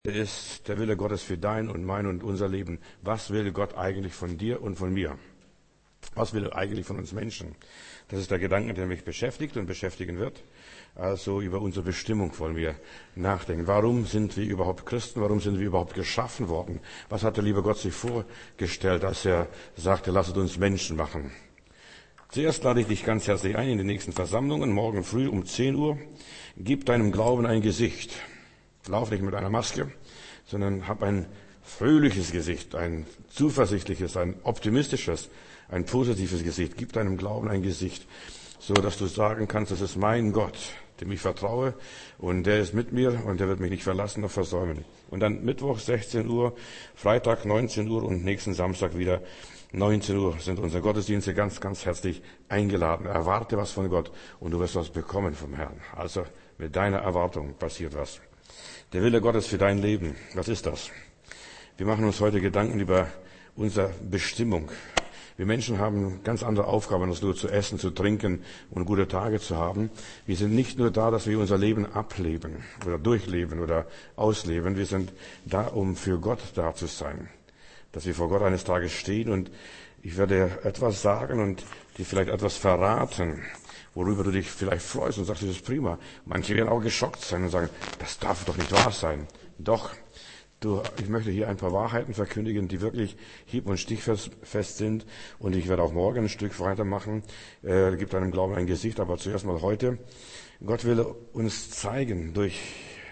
Ist der Wille Gottes für dein und mein und unser Leben. Was will Gott eigentlich von dir und von mir? Was will er eigentlich von uns Menschen? Das ist der Gedanke, der mich beschäftigt und beschäftigen wird. Also über unsere Bestimmung wollen wir nachdenken. Warum sind wir überhaupt Christen? Warum sind wir überhaupt geschaffen worden? Was hat der liebe Gott sich vorgestellt, als er sagte, lasset uns Menschen machen? Zuerst lade ich dich ganz herzlich ein in die nächsten Versammlungen, morgen früh um 10 Uhr. Gib deinem Glauben ein Gesicht. Lauf nicht mit einer Maske, sondern hab ein fröhliches Gesicht, ein zuversichtliches, ein optimistisches, ein positives Gesicht. Gib deinem Glauben ein Gesicht, so dass du sagen kannst, das ist mein Gott, dem ich vertraue und der ist mit mir und der wird mich nicht verlassen noch versäumen. Und dann Mittwoch 16 Uhr, Freitag 19 Uhr und nächsten Samstag wieder 19 Uhr sind unsere Gottesdienste ganz, ganz herzlich eingeladen. Erwarte was von Gott und du wirst was bekommen vom Herrn. Also mit deiner Erwartung passiert was. Der Wille Gottes für dein Leben, was ist das? Wir machen uns heute Gedanken über unsere Bestimmung. Wir Menschen haben ganz andere Aufgaben, als nur zu essen, zu trinken und gute Tage zu haben. Wir sind nicht nur da, dass wir unser Leben ableben oder durchleben oder ausleben. Wir sind da, um für Gott da zu sein. Dass wir vor Gott eines Tages stehen und ich werde etwas sagen und dir vielleicht etwas verraten, worüber du dich vielleicht freust und sagst, das ist prima. Manche werden auch geschockt sein und sagen, das darf doch nicht wahr sein. Doch, ich möchte hier ein paar Wahrheiten verkündigen, die wirklich hieb- und stichfest sind. Und ich werde auch morgen ein Stück weitermachen. Gibt deinem Glauben ein Gesicht, aber zuerst mal heute. Gott will uns zeigen durch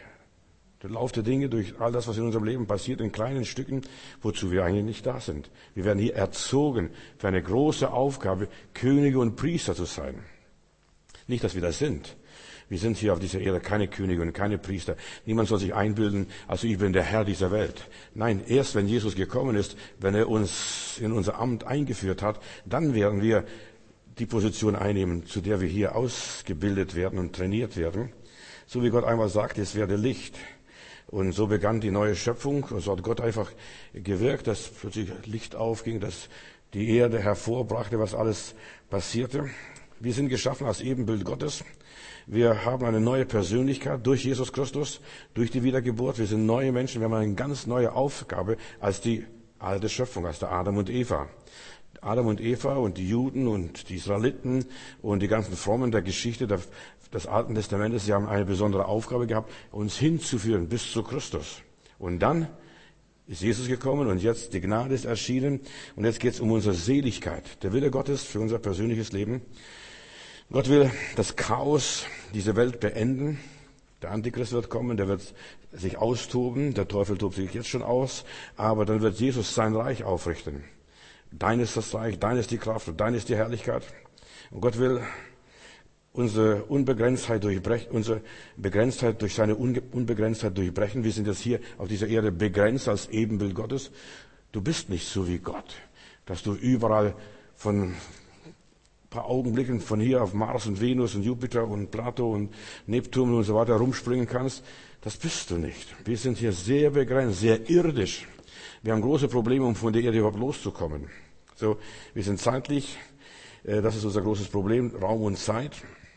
den Lauf der Dinge, durch all das, was in unserem Leben passiert, in kleinen Stücken, wozu wir eigentlich nicht da sind. Wir werden hier erzogen für eine große Aufgabe, Könige und Priester zu sein. Nicht, dass wir das sind. Wir sind hier auf dieser Erde keine Könige und keine Priester. Niemand soll sich einbilden, also ich bin der Herr dieser Welt. Nein, erst wenn Jesus gekommen ist, wenn er uns in unser Amt eingeführt hat, dann werden wir die Position einnehmen, zu der wir hier ausgebildet werden und trainiert werden. So wie Gott einmal sagte, es werde Licht. Und so begann die neue Schöpfung. Und so hat Gott einfach gewirkt, dass plötzlich Licht aufging, dass die Erde hervorbrachte, was alles passierte. Wir sind geschaffen als Ebenbild Gottes. Wir haben eine neue Persönlichkeit durch Jesus Christus, durch die Wiedergeburt. Wir sind neue Menschen. Wir haben eine ganz neue Aufgabe als die alte Schöpfung, als der Adam und Eva. Adam und Eva und die Juden und die Israeliten und die ganzen Frommen der Geschichte des Alten Testamentes, sie haben eine besondere Aufgabe gehabt, uns hinzuführen bis zu Christus. Und dann ist Jesus gekommen und jetzt die Gnade ist erschienen und jetzt geht es um unsere Seligkeit. Der Wille Gottes für unser persönliches Leben. Gott will das Chaos dieser Welt beenden. Der Antichrist wird kommen, der wird sich austoben, der Teufel tobt sich jetzt schon aus, aber dann wird Jesus sein Reich aufrichten. Dein ist das Reich, dein ist die Kraft und dein ist die Herrlichkeit. Und Gott will unsere Unbegrenztheit durchbrechen, unsere Begrenztheit durch seine Unbegrenztheit durchbrechen. Wir sind jetzt hier auf dieser Erde begrenzt als Ebenbild Gottes. Du bist nicht so wie Gott, dass du überall von ein paar Augenblicken von hier auf Mars und Venus und Jupiter und Plato und Neptun und so weiter rumspringen kannst. Das bist du nicht. Wir sind hier sehr begrenzt, sehr irdisch. Wir haben große Probleme, um von der Erde überhaupt loszukommen. So, wir sind zeitlich, das ist unser großes Problem, Raum und Zeit.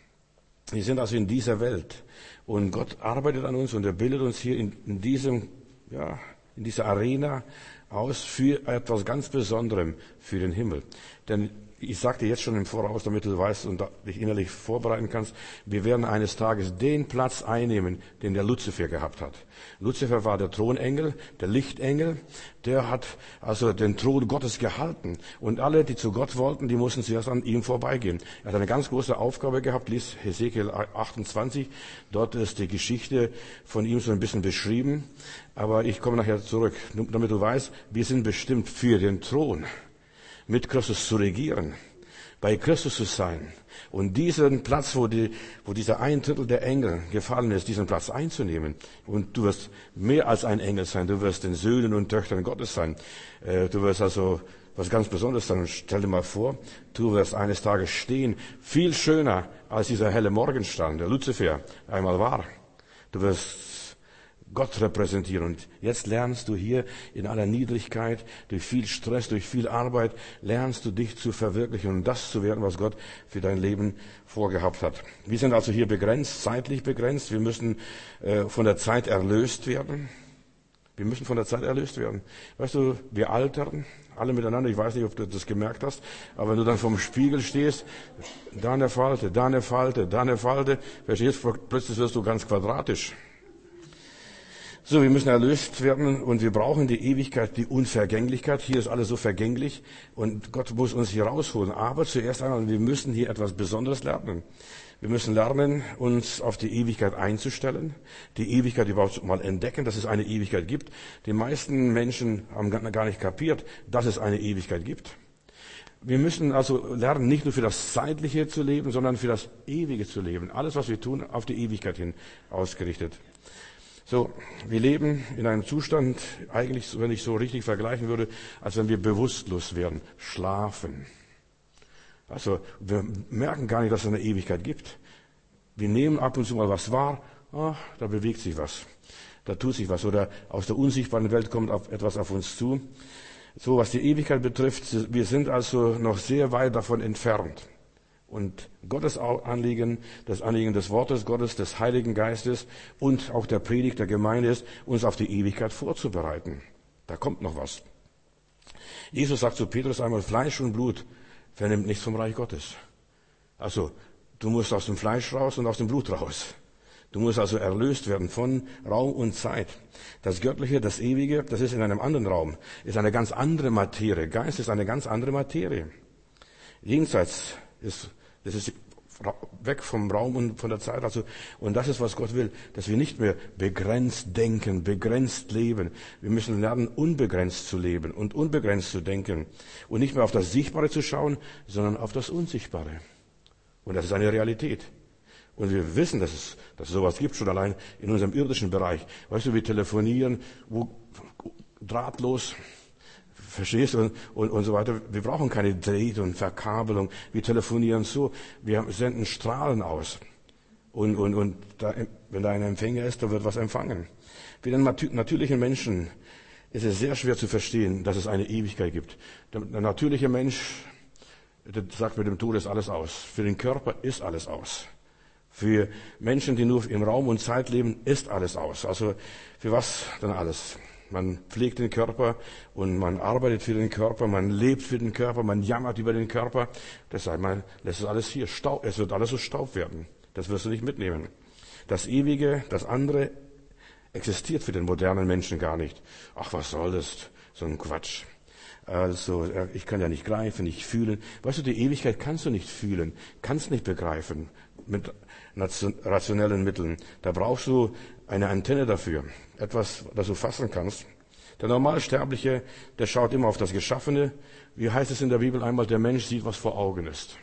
Wir sind also in dieser Welt. Und Gott arbeitet an uns und er bildet uns hier in dieser Arena aus für etwas ganz Besonderem, für den Himmel. Denn ich sagte jetzt schon im Voraus, damit du weißt und dich innerlich vorbereiten kannst, wir werden eines Tages den Platz einnehmen, den der Luzifer gehabt hat. Luzifer war der Thronengel, der Lichtengel, der hat also den Thron Gottes gehalten. Und alle, die zu Gott wollten, die mussten zuerst an ihm vorbeigehen. Er hat eine ganz große Aufgabe gehabt, lies Hesekiel 28, dort ist die Geschichte von ihm so ein bisschen beschrieben. Aber ich komme nachher zurück, damit du weißt, wir sind bestimmt für den Thron. Mit Christus zu regieren, bei Christus zu sein und diesen Platz, wo dieser 1/3 der Engel gefallen ist, diesen Platz einzunehmen. Und du wirst mehr als ein Engel sein, du wirst den Söhnen und Töchtern Gottes sein. Du wirst also was ganz Besonderes sein. Und stell dir mal vor, du wirst eines Tages stehen, viel schöner als dieser helle Morgenstern, der Luzifer einmal war. Du wirst Gott repräsentieren. Und jetzt lernst du hier in aller Niedrigkeit, durch viel Stress, durch viel Arbeit, lernst du dich zu verwirklichen und das zu werden, was Gott für dein Leben vorgehabt hat. Wir sind also hier begrenzt, zeitlich begrenzt. Wir müssen von der Zeit erlöst werden. Wir müssen von der Zeit erlöst werden. Weißt du, wir altern, alle miteinander. Ich weiß nicht, ob du das gemerkt hast, aber wenn du dann vorm Spiegel stehst, da eine Falte, da eine Falte, da eine Falte, verstehst, plötzlich wirst du ganz quadratisch. So, wir müssen erlöst werden und wir brauchen die Ewigkeit, die Unvergänglichkeit. Hier ist alles so vergänglich und Gott muss uns hier rausholen. Aber zuerst einmal, wir müssen hier etwas Besonderes lernen. Wir müssen lernen, uns auf die Ewigkeit einzustellen, die Ewigkeit überhaupt mal entdecken, dass es eine Ewigkeit gibt. Die meisten Menschen haben gar nicht kapiert, dass es eine Ewigkeit gibt. Wir müssen also lernen, nicht nur für das Zeitliche zu leben, sondern für das Ewige zu leben. Alles, was wir tun, auf die Ewigkeit hin ausgerichtet. So, wir leben in einem Zustand, eigentlich, wenn ich so richtig vergleichen würde, als wenn wir bewusstlos werden, schlafen. Also, wir merken gar nicht, dass es eine Ewigkeit gibt. Wir nehmen ab und zu mal was wahr, da bewegt sich was, da tut sich was, oder aus der unsichtbaren Welt kommt etwas auf uns zu. So, was die Ewigkeit betrifft, wir sind also noch sehr weit davon entfernt. Und Gottes Anliegen, das Anliegen des Wortes Gottes, des Heiligen Geistes und auch der Predigt der Gemeinde ist, uns auf die Ewigkeit vorzubereiten. Da kommt noch was. Jesus sagt zu Petrus einmal, Fleisch und Blut vernimmt nichts vom Reich Gottes. Also, du musst aus dem Fleisch raus und aus dem Blut raus. Du musst also erlöst werden von Raum und Zeit. Das Göttliche, das Ewige, das ist in einem anderen Raum, ist eine ganz andere Materie. Geist ist eine ganz andere Materie. Jenseits das ist weg vom Raum und von der Zeit. Also, und das ist, was Gott will, dass wir nicht mehr begrenzt denken, begrenzt leben. Wir müssen lernen, unbegrenzt zu leben und unbegrenzt zu denken. Und nicht mehr auf das Sichtbare zu schauen, sondern auf das Unsichtbare. Und das ist eine Realität. Und wir wissen, dass es sowas gibt, schon allein in unserem irdischen Bereich. Weißt du, wir telefonieren, drahtlos, verstehst du, und so weiter. Wir brauchen keine Drähte und Verkabelung. Wir telefonieren so, wir senden Strahlen aus. Und da, wenn da ein Empfänger ist, da wird was empfangen. Für den natürlichen Menschen ist es sehr schwer zu verstehen, dass es eine Ewigkeit gibt. Der natürliche Mensch, der sagt, mit dem Tod ist alles aus. Für den Körper ist alles aus. Für Menschen, die nur im Raum und Zeit leben, ist alles aus. Also für was dann alles? Man pflegt den Körper und man arbeitet für den Körper, man lebt für den Körper, man jammert über den Körper. Deshalb man lässt es alles hier Staub. Es wird alles so Staub werden. Das wirst du nicht mitnehmen. Das Ewige, das andere existiert für den modernen Menschen gar nicht. Ach, was soll das? So ein Quatsch. Also, ich kann ja nicht greifen, nicht fühlen. Weißt du, die Ewigkeit kannst du nicht fühlen, kannst nicht begreifen mit rationellen Mitteln. Da brauchst du eine Antenne dafür, etwas, das du fassen kannst. Der Normalsterbliche, der schaut immer auf das Geschaffene. Wie heißt es in der Bibel einmal, der Mensch sieht, was vor Augen ist.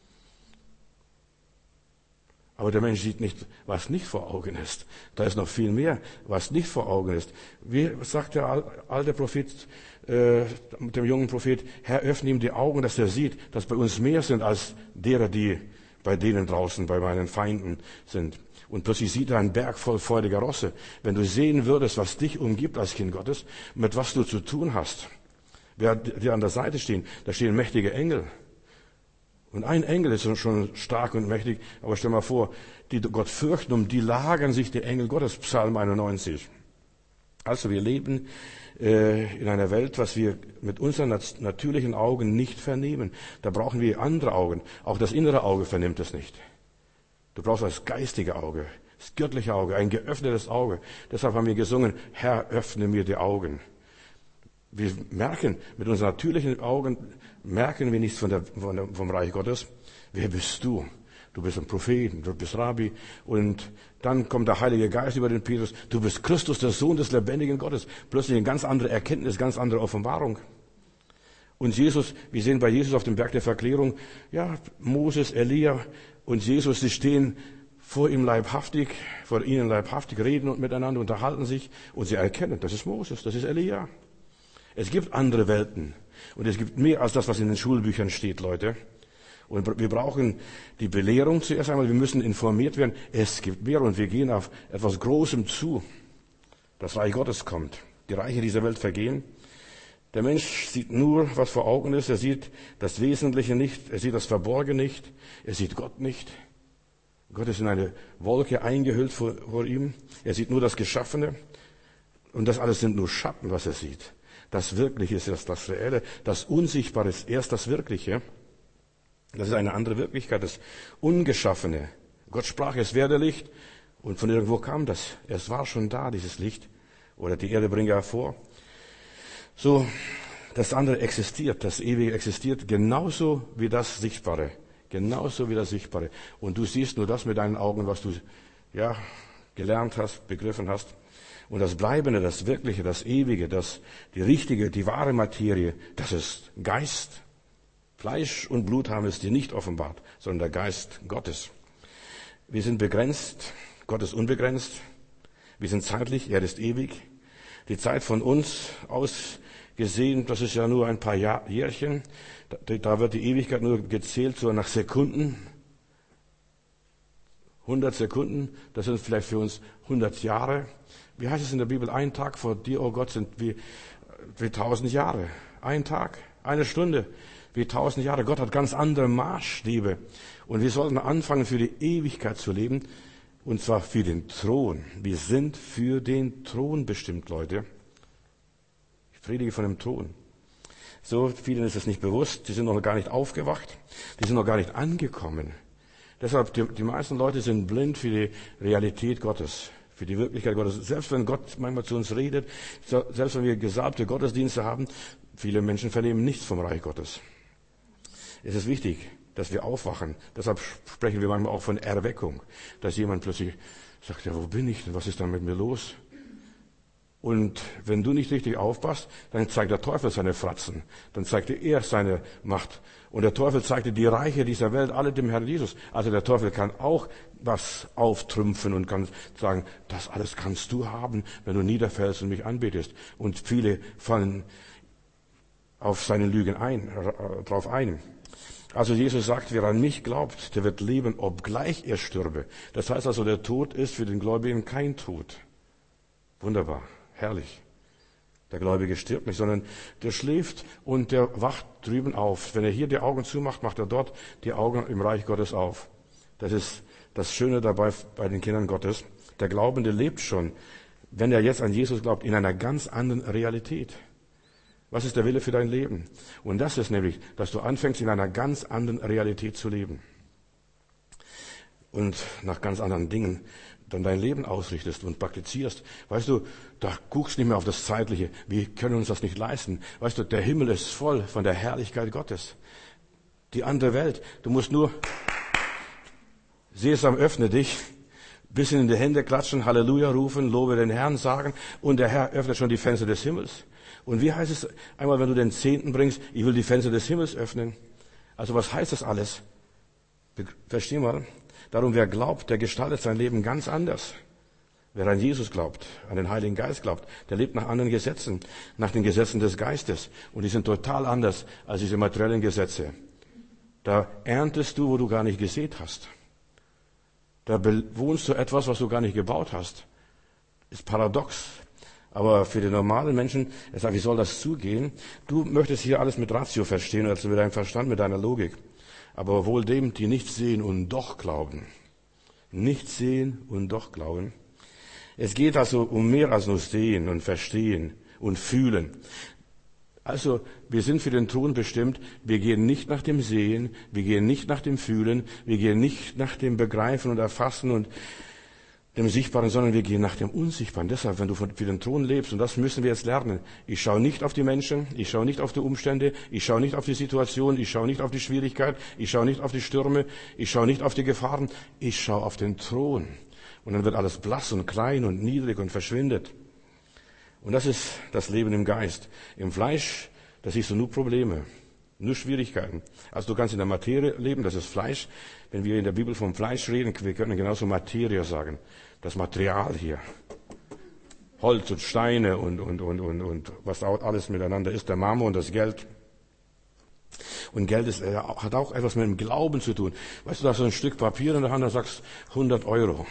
Aber der Mensch sieht nicht, was nicht vor Augen ist. Da ist noch viel mehr, was nicht vor Augen ist. Wie sagt der alte Prophet mit dem jungen Prophet, Herr, öffne ihm die Augen, dass er sieht, dass bei uns mehr sind als derer, die bei denen draußen, bei meinen Feinden sind. Und plötzlich sieht er einen Berg voll feuriger Rosse. Wenn du sehen würdest, was dich umgibt als Kind Gottes, mit was du zu tun hast, wer dir an der Seite stehen, da stehen mächtige Engel. Und ein Engel ist schon stark und mächtig, aber stell mal vor, die Gott fürchten, um die lagern sich die Engel Gottes, Psalm 91. Also wir leben in einer Welt, was wir mit unseren natürlichen Augen nicht vernehmen. Da brauchen wir andere Augen. Auch das innere Auge vernimmt es nicht. Du brauchst das geistige Auge, das göttliche Auge, ein geöffnetes Auge. Deshalb haben wir gesungen, Herr, öffne mir die Augen. Wir merken, mit unseren natürlichen Augen merken wir nichts vom Reich Gottes. Wer bist du? Du bist ein Prophet, du bist Rabbi. Und dann kommt der Heilige Geist über den Petrus. Du bist Christus, der Sohn des lebendigen Gottes. Plötzlich eine ganz andere Erkenntnis, ganz andere Offenbarung. Und Jesus, wir sehen bei Jesus auf dem Berg der Verklärung, ja, Moses, Elia und Jesus, sie stehen vor ihnen leibhaftig, reden und miteinander unterhalten sich und sie erkennen, das ist Moses, das ist Elia. Es gibt andere Welten und es gibt mehr als das, was in den Schulbüchern steht, Leute. Und wir brauchen die Belehrung zuerst einmal, wir müssen informiert werden. Es gibt mehr und wir gehen auf etwas Großem zu. Das Reich Gottes kommt. Die Reiche dieser Welt vergehen. Der Mensch sieht nur, was vor Augen ist. Er sieht das Wesentliche nicht. Er sieht das Verborgene nicht. Er sieht Gott nicht. Gott ist in eine Wolke eingehüllt vor ihm. Er sieht nur das Geschaffene. Und das alles sind nur Schatten, was er sieht. Das Wirkliche ist erst das Reelle. Das Unsichtbare ist erst das Wirkliche. Das ist eine andere Wirklichkeit, das Ungeschaffene. Gott sprach, es werde Licht. Und von irgendwo kam das. Es war schon da, dieses Licht. Oder die Erde bringe hervor. So, das andere existiert, das Ewige existiert genauso wie das Sichtbare. Genauso wie das Sichtbare. Und du siehst nur das mit deinen Augen, was du, gelernt hast, begriffen hast. Und das Bleibende, das Wirkliche, das Ewige, die richtige, die wahre Materie, das ist Geist. Fleisch und Blut haben es dir nicht offenbart, sondern der Geist Gottes. Wir sind begrenzt, Gott ist unbegrenzt. Wir sind zeitlich, er ist ewig. Die Zeit von uns aus gesehen, das ist ja nur ein paar Jährchen. Da wird die Ewigkeit nur gezählt, so nach Sekunden. 100 Sekunden, das sind vielleicht für uns 100 Jahre. Wie heißt es in der Bibel? Ein Tag vor dir, oh Gott, sind wie 1000 Jahre. Ein Tag, eine Stunde, wie 1000 Jahre. Gott hat ganz andere Maßstäbe. Und wir sollten anfangen, für die Ewigkeit zu leben. Und zwar für den Thron. Wir sind für den Thron bestimmt, Leute. Ich predige von dem Thron. So vielen ist es nicht bewusst. Die sind noch gar nicht aufgewacht. Die sind noch gar nicht angekommen. Deshalb, die meisten Leute sind blind für die Realität Gottes, für die Wirklichkeit Gottes. Selbst wenn Gott manchmal zu uns redet, selbst wenn wir gesalbte Gottesdienste haben, viele Menschen vernehmen nichts vom Reich Gottes. Es ist wichtig, dass wir aufwachen. Deshalb sprechen wir manchmal auch von Erweckung, dass jemand plötzlich sagt, ja, wo bin ich denn? Was ist da mit mir los? Und wenn du nicht richtig aufpasst, dann zeigt der Teufel seine Fratzen. Dann zeigt er seine Macht. Und der Teufel zeigte die Reiche dieser Welt alle dem Herrn Jesus. Also der Teufel kann auch was auftrümpfen und kann sagen, das alles kannst du haben, wenn du niederfällst und mich anbetest. Und viele fallen auf seine Lügen drauf ein. Also Jesus sagt, wer an mich glaubt, der wird leben, obgleich er stürbe. Das heißt also, der Tod ist für den Gläubigen kein Tod. Wunderbar. Herrlich. Der Gläubige stirbt nicht, sondern der schläft und der wacht drüben auf. Wenn er hier die Augen zumacht, macht er dort die Augen im Reich Gottes auf. Das ist das Schöne dabei bei den Kindern Gottes. Der Glaubende lebt schon, wenn er jetzt an Jesus glaubt, in einer ganz anderen Realität. Was ist der Wille für dein Leben? Und das ist nämlich, dass du anfängst, in einer ganz anderen Realität zu leben. Und nach ganz anderen Dingen dann dein Leben ausrichtest und praktizierst. Weißt du, da guckst du nicht mehr auf das Zeitliche. Wir können uns das nicht leisten. Weißt du, der Himmel ist voll von der Herrlichkeit Gottes. Die andere Welt. Du musst nur, Sesam, öffne dich, bisschen in die Hände klatschen, Halleluja rufen, lobe den Herrn sagen und der Herr öffnet schon die Fenster des Himmels. Und wie heißt es einmal, wenn du den Zehnten bringst, ich will die Fenster des Himmels öffnen? Also was heißt das alles? Versteh mal. Darum, wer glaubt, der gestaltet sein Leben ganz anders. Wer an Jesus glaubt, an den Heiligen Geist glaubt, der lebt nach anderen Gesetzen, nach den Gesetzen des Geistes. Und die sind total anders als diese materiellen Gesetze. Da erntest du, wo du gar nicht gesät hast. Da bewohnst du etwas, was du gar nicht gebaut hast. Ist paradox. Aber für den normalen Menschen, er sagt, wie soll das zugehen? Du möchtest hier alles mit Ratio verstehen, also mit deinem Verstand, mit deiner Logik. Aber wohl dem, die nicht sehen und doch glauben. Nicht sehen und doch glauben. Es geht also um mehr als nur sehen und verstehen und fühlen. Also, wir sind für den Thron bestimmt. Wir gehen nicht nach dem Sehen, wir gehen nicht nach dem Fühlen, wir gehen nicht nach dem Begreifen und Erfassen und dem Sichtbaren, sondern wir gehen nach dem Unsichtbaren. Deshalb, wenn du für den Thron lebst, und das müssen wir jetzt lernen, ich schaue nicht auf die Menschen, ich schaue nicht auf die Umstände, ich schaue nicht auf die Situation, ich schaue nicht auf die Schwierigkeit, ich schaue nicht auf die Stürme, ich schaue nicht auf die Gefahren, ich schaue auf den Thron. Und dann wird alles blass und klein und niedrig und verschwindet. Und das ist das Leben im Geist. Im Fleisch, da siehst du nur Probleme, nur Schwierigkeiten. Also du kannst in der Materie leben, das ist Fleisch. Wenn wir in der Bibel vom Fleisch reden, wir können genauso Materie sagen. Das Material hier. Holz und Steine und was alles miteinander ist, der Marmor und das Geld. Und Geld hat auch etwas mit dem Glauben zu tun. Weißt du, da hast du ein Stück Papier in der Hand, da sagst 100 Euro.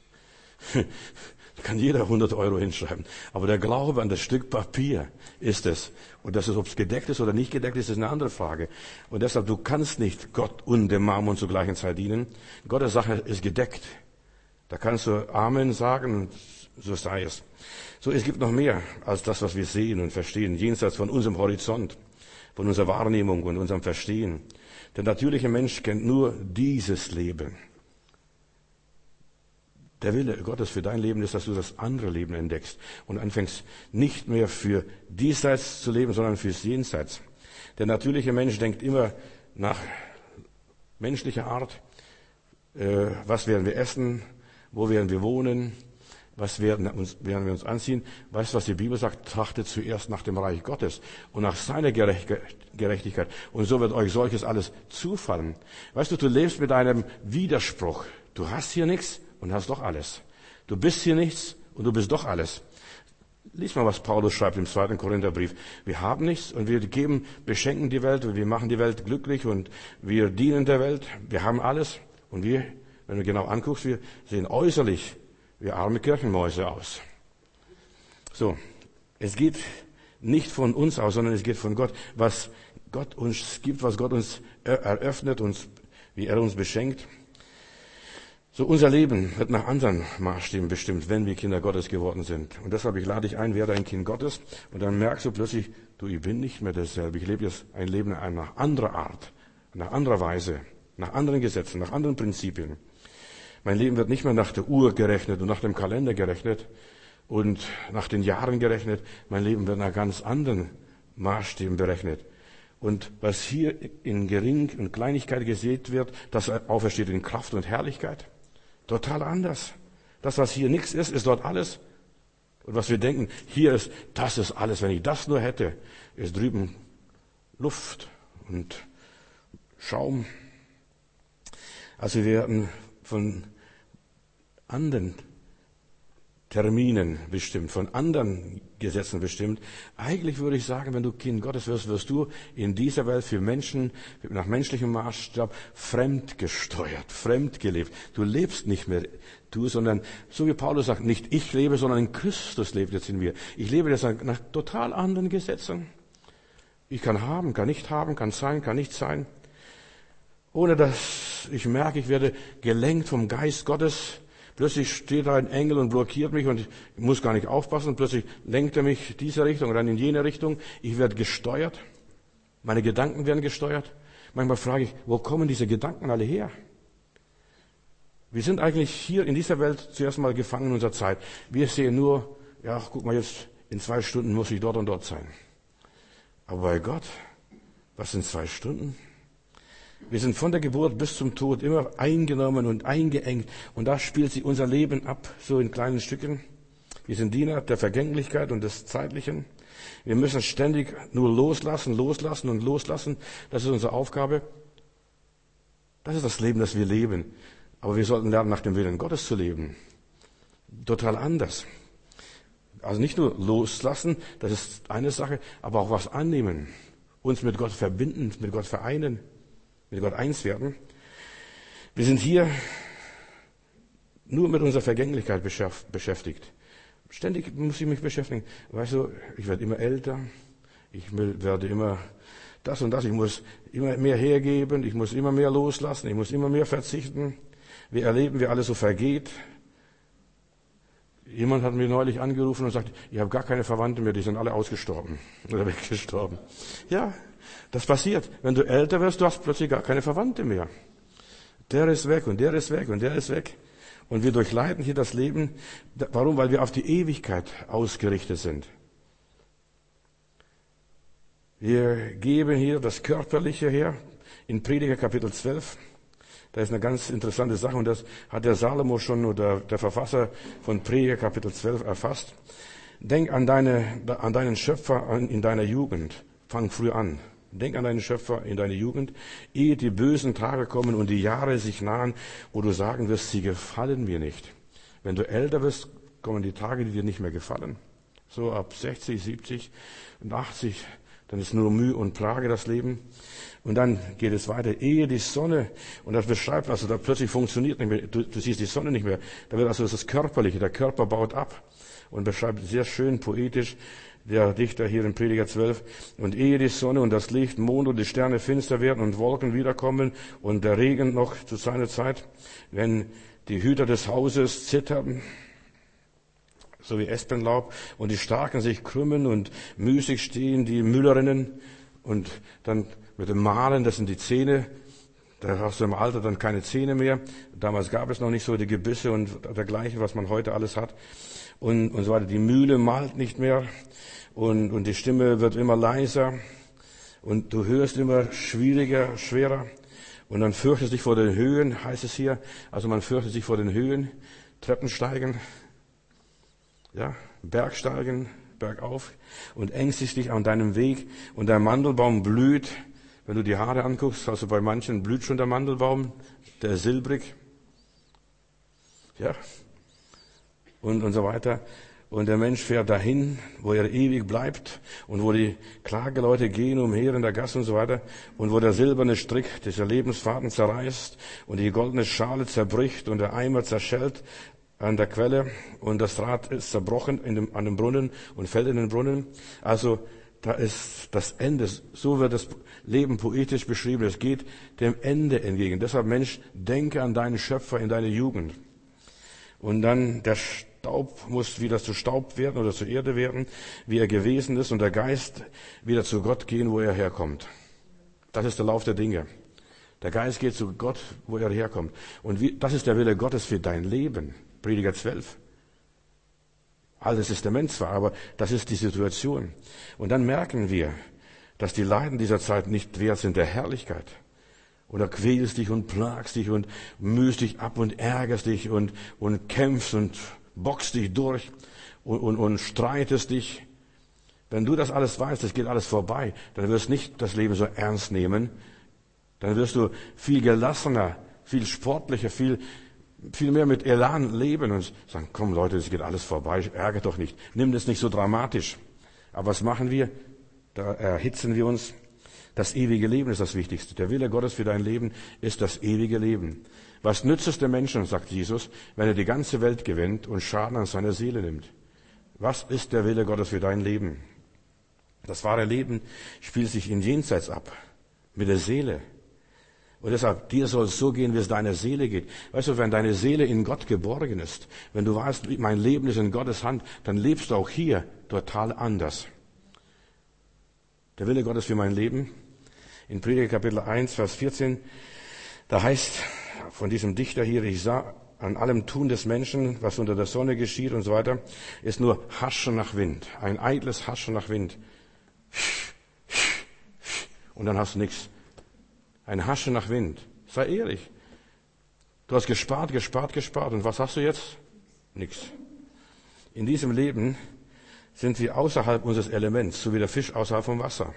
Da kann jeder 100 Euro hinschreiben. Aber der Glaube an das Stück Papier ist es. Und das ist, ob es gedeckt ist oder nicht gedeckt ist, ist eine andere Frage. Und deshalb, du kannst nicht Gott und dem Mammon zur gleichen Zeit dienen. Gottes Sache ist gedeckt. Da kannst du Amen sagen so sei es. So, es gibt noch mehr als das, was wir sehen und verstehen, jenseits von unserem Horizont, von unserer Wahrnehmung und unserem Verstehen. Der natürliche Mensch kennt nur dieses Leben. Der Wille Gottes für dein Leben ist, dass du das andere Leben entdeckst und anfängst, nicht mehr für diesseits zu leben, sondern fürs Jenseits. Der natürliche Mensch denkt immer nach menschlicher Art, was werden wir essen, wo werden wir wohnen, was werden wir uns anziehen. Weißt du, was die Bibel sagt? Trachtet zuerst nach dem Reich Gottes und nach seiner Gerechtigkeit. Und so wird euch solches alles zufallen. Weißt du, du lebst mit einem Widerspruch. Du hast hier nichts und hast doch alles. Du bist hier nichts und du bist doch alles. Lies mal, was Paulus schreibt im 2. Korintherbrief. Wir haben nichts und wir beschenken die Welt und wir machen die Welt glücklich und wir dienen der Welt. Wir haben alles und wir, wenn du genau anguckst, wir sehen äußerlich wie arme Kirchenmäuse aus. So, es geht nicht von uns aus, sondern es geht von Gott. Was Gott uns gibt, was Gott uns eröffnet, wie er uns beschenkt. So, unser Leben wird nach anderen Maßstäben bestimmt, wenn wir Kinder Gottes geworden sind. Und deshalb, ich lade dich ein, werde ein Kind Gottes. Und dann merkst du plötzlich, ich bin nicht mehr dasselbe. Ich lebe jetzt ein Leben nach anderer Art, nach anderer Weise, nach anderen Gesetzen, nach anderen Prinzipien. Mein Leben wird nicht mehr nach der Uhr gerechnet und nach dem Kalender gerechnet und nach den Jahren gerechnet. Mein Leben wird nach ganz anderen Maßstäben berechnet. Und was hier in Gering und Kleinigkeit gesät wird, das aufersteht in Kraft und Herrlichkeit. Total anders. Das, was hier nichts ist, ist dort alles. Und was wir denken, das ist alles. Wenn ich das nur hätte, ist drüben Luft und Schaum. Also wir werden von anderen Terminen bestimmt, von anderen Gesetzen bestimmt. Eigentlich würde ich sagen, wenn du Kind Gottes wirst, wirst du in dieser Welt für Menschen nach menschlichem Maßstab fremdgesteuert, fremdgelebt. Du lebst nicht mehr du, sondern so wie Paulus sagt, nicht ich lebe, sondern Christus lebt jetzt in mir. Ich lebe jetzt nach total anderen Gesetzen. Ich kann haben, kann nicht haben, kann sein, kann nicht sein. Ohne dass ich merke, ich werde gelenkt vom Geist Gottes. Plötzlich steht da ein Engel und blockiert mich und ich muss gar nicht aufpassen. Plötzlich lenkt er mich in diese Richtung und dann in jene Richtung. Ich werde gesteuert. Meine Gedanken werden gesteuert. Manchmal frage ich, wo kommen diese Gedanken alle her? Wir sind eigentlich hier in dieser Welt zuerst mal gefangen in unserer Zeit. Wir sehen nur, guck mal jetzt, in 2 Stunden muss ich dort und dort sein. Aber bei Gott, was sind 2 Stunden? Wir sind von der Geburt bis zum Tod immer eingenommen und eingeengt. Und da spielt sich unser Leben ab, so in kleinen Stücken. Wir sind Diener der Vergänglichkeit und des Zeitlichen. Wir müssen ständig nur loslassen. Das ist unsere Aufgabe. Das ist das Leben, das wir leben. Aber wir sollten lernen, nach dem Willen Gottes zu leben. Total anders. Also nicht nur loslassen, das ist eine Sache, aber auch was annehmen. Uns mit Gott verbinden, mit Gott vereinen. Mit Gott eins werden. Wir sind hier nur mit unserer Vergänglichkeit beschäftigt. Ständig muss ich mich beschäftigen. Weißt du, ich werde immer älter. Ich werde immer das und das. Ich muss immer mehr hergeben. Ich muss immer mehr loslassen. Ich muss immer mehr verzichten. Wir erleben, wie alles so vergeht. Jemand hat mir neulich angerufen und sagt, ich habe gar keine Verwandten mehr. Die sind alle ausgestorben oder weggestorben. Ja. Das passiert. Wenn du älter wirst, du hast plötzlich gar keine Verwandte mehr. Der ist weg und der ist weg und der ist weg. Und wir durchleiden hier das Leben. Warum? Weil wir auf die Ewigkeit ausgerichtet sind. Wir geben hier das Körperliche her. In Prediger Kapitel 12. Da ist eine ganz interessante Sache und das hat der Salomo schon oder der Verfasser von Prediger Kapitel 12 erfasst. Denk an deinen Schöpfer in deiner Jugend. Fang früh an. Denk an deinen Schöpfer in deiner Jugend, ehe die bösen Tage kommen und die Jahre sich nahen, wo du sagen wirst, sie gefallen mir nicht. Wenn du älter wirst, kommen die Tage, die dir nicht mehr gefallen. So ab 60, 70 und 80, dann ist nur Mühe und Plage das Leben. Und dann geht es weiter, ehe die Sonne, und das beschreibt, also da plötzlich funktioniert nicht mehr, du siehst die Sonne nicht mehr, da wird also das Körperliche, der Körper baut ab und beschreibt sehr schön poetisch, der Dichter hier in Prediger 12. Und ehe die Sonne und das Licht, Mond und die Sterne finster werden und Wolken wiederkommen und der Regen noch zu seiner Zeit, wenn die Hüter des Hauses zittern so wie Espenlaub, und die Starken sich krümmen und müßig stehen, die Müllerinnen, und dann mit dem Mahlen, das sind die Zähne, da hast du im Alter dann keine Zähne mehr. Damals gab es noch nicht so die Gebisse und dergleichen, was man heute alles hat. Und so weiter. Die Mühle mahlt nicht mehr und die Stimme wird immer leiser und du hörst immer schwieriger, schwerer. Und dann fürchtest dich vor den Höhen, heißt es hier. Also man fürchtet sich vor den Höhen, Treppensteigen, ja, Bergsteigen, bergauf und ängstigst dich an deinem Weg und der Mandelbaum blüht. Wenn du die Haare anguckst, also bei manchen blüht schon der Mandelbaum, der ist silbrig, ja, und so weiter. Und der Mensch fährt dahin, wo er ewig bleibt und wo die Klageleute gehen umher in der Gasse und so weiter und wo der silberne Strick dieser Lebensfaden zerreißt und die goldene Schale zerbricht und der Eimer zerschellt an der Quelle und das Rad ist zerbrochen an dem Brunnen und fällt in den Brunnen. Also da ist das Ende. So wird das Leben poetisch beschrieben. Es geht dem Ende entgegen. Deshalb, Mensch, denke an deinen Schöpfer in deiner Jugend. Und dann der Staub muss wieder zu Staub werden oder zur Erde werden, wie er gewesen ist, und der Geist wieder zu Gott gehen, wo er herkommt. Das ist der Lauf der Dinge. Der Geist geht zu Gott, wo er herkommt. Und das ist der Wille Gottes für dein Leben. Prediger 12. Altes Testament zwar, aber das ist die Situation. Und dann merken wir, dass die Leiden dieser Zeit nicht wert sind der Herrlichkeit. Oder quälst dich und plagst dich und mühst dich ab und ärgerst dich und kämpfst und boxst dich durch und streitest dich. Wenn du das alles weißt, das geht alles vorbei, dann wirst du nicht das Leben so ernst nehmen. Dann wirst du viel gelassener, viel sportlicher, viel mehr mit Elan leben und sagen, komm Leute, es geht alles vorbei, ärgert doch nicht. Nimm das nicht so dramatisch. Aber was machen wir? Da erhitzen wir uns. Das ewige Leben ist das Wichtigste. Der Wille Gottes für dein Leben ist das ewige Leben. Was nützt es dem Menschen, sagt Jesus, wenn er die ganze Welt gewinnt und Schaden an seiner Seele nimmt? Was ist der Wille Gottes für dein Leben? Das wahre Leben spielt sich in Jenseits ab, mit der Seele. Und deshalb, dir soll es so gehen, wie es deiner Seele geht. Weißt du, wenn deine Seele in Gott geborgen ist, wenn du weißt, mein Leben ist in Gottes Hand, dann lebst du auch hier total anders. Der Wille Gottes für mein Leben, in Prediger Kapitel 1, Vers 14, da heißt von diesem Dichter hier, ich sah an allem Tun des Menschen, was unter der Sonne geschieht und so weiter, ist nur Haschen nach Wind, ein eitles Haschen nach Wind. Und dann hast du nichts. Ein Haschen nach Wind. Sei ehrlich. Du hast gespart. Und was hast du jetzt? Nichts. In diesem Leben sind wir außerhalb unseres Elements, so wie der Fisch außerhalb vom Wasser.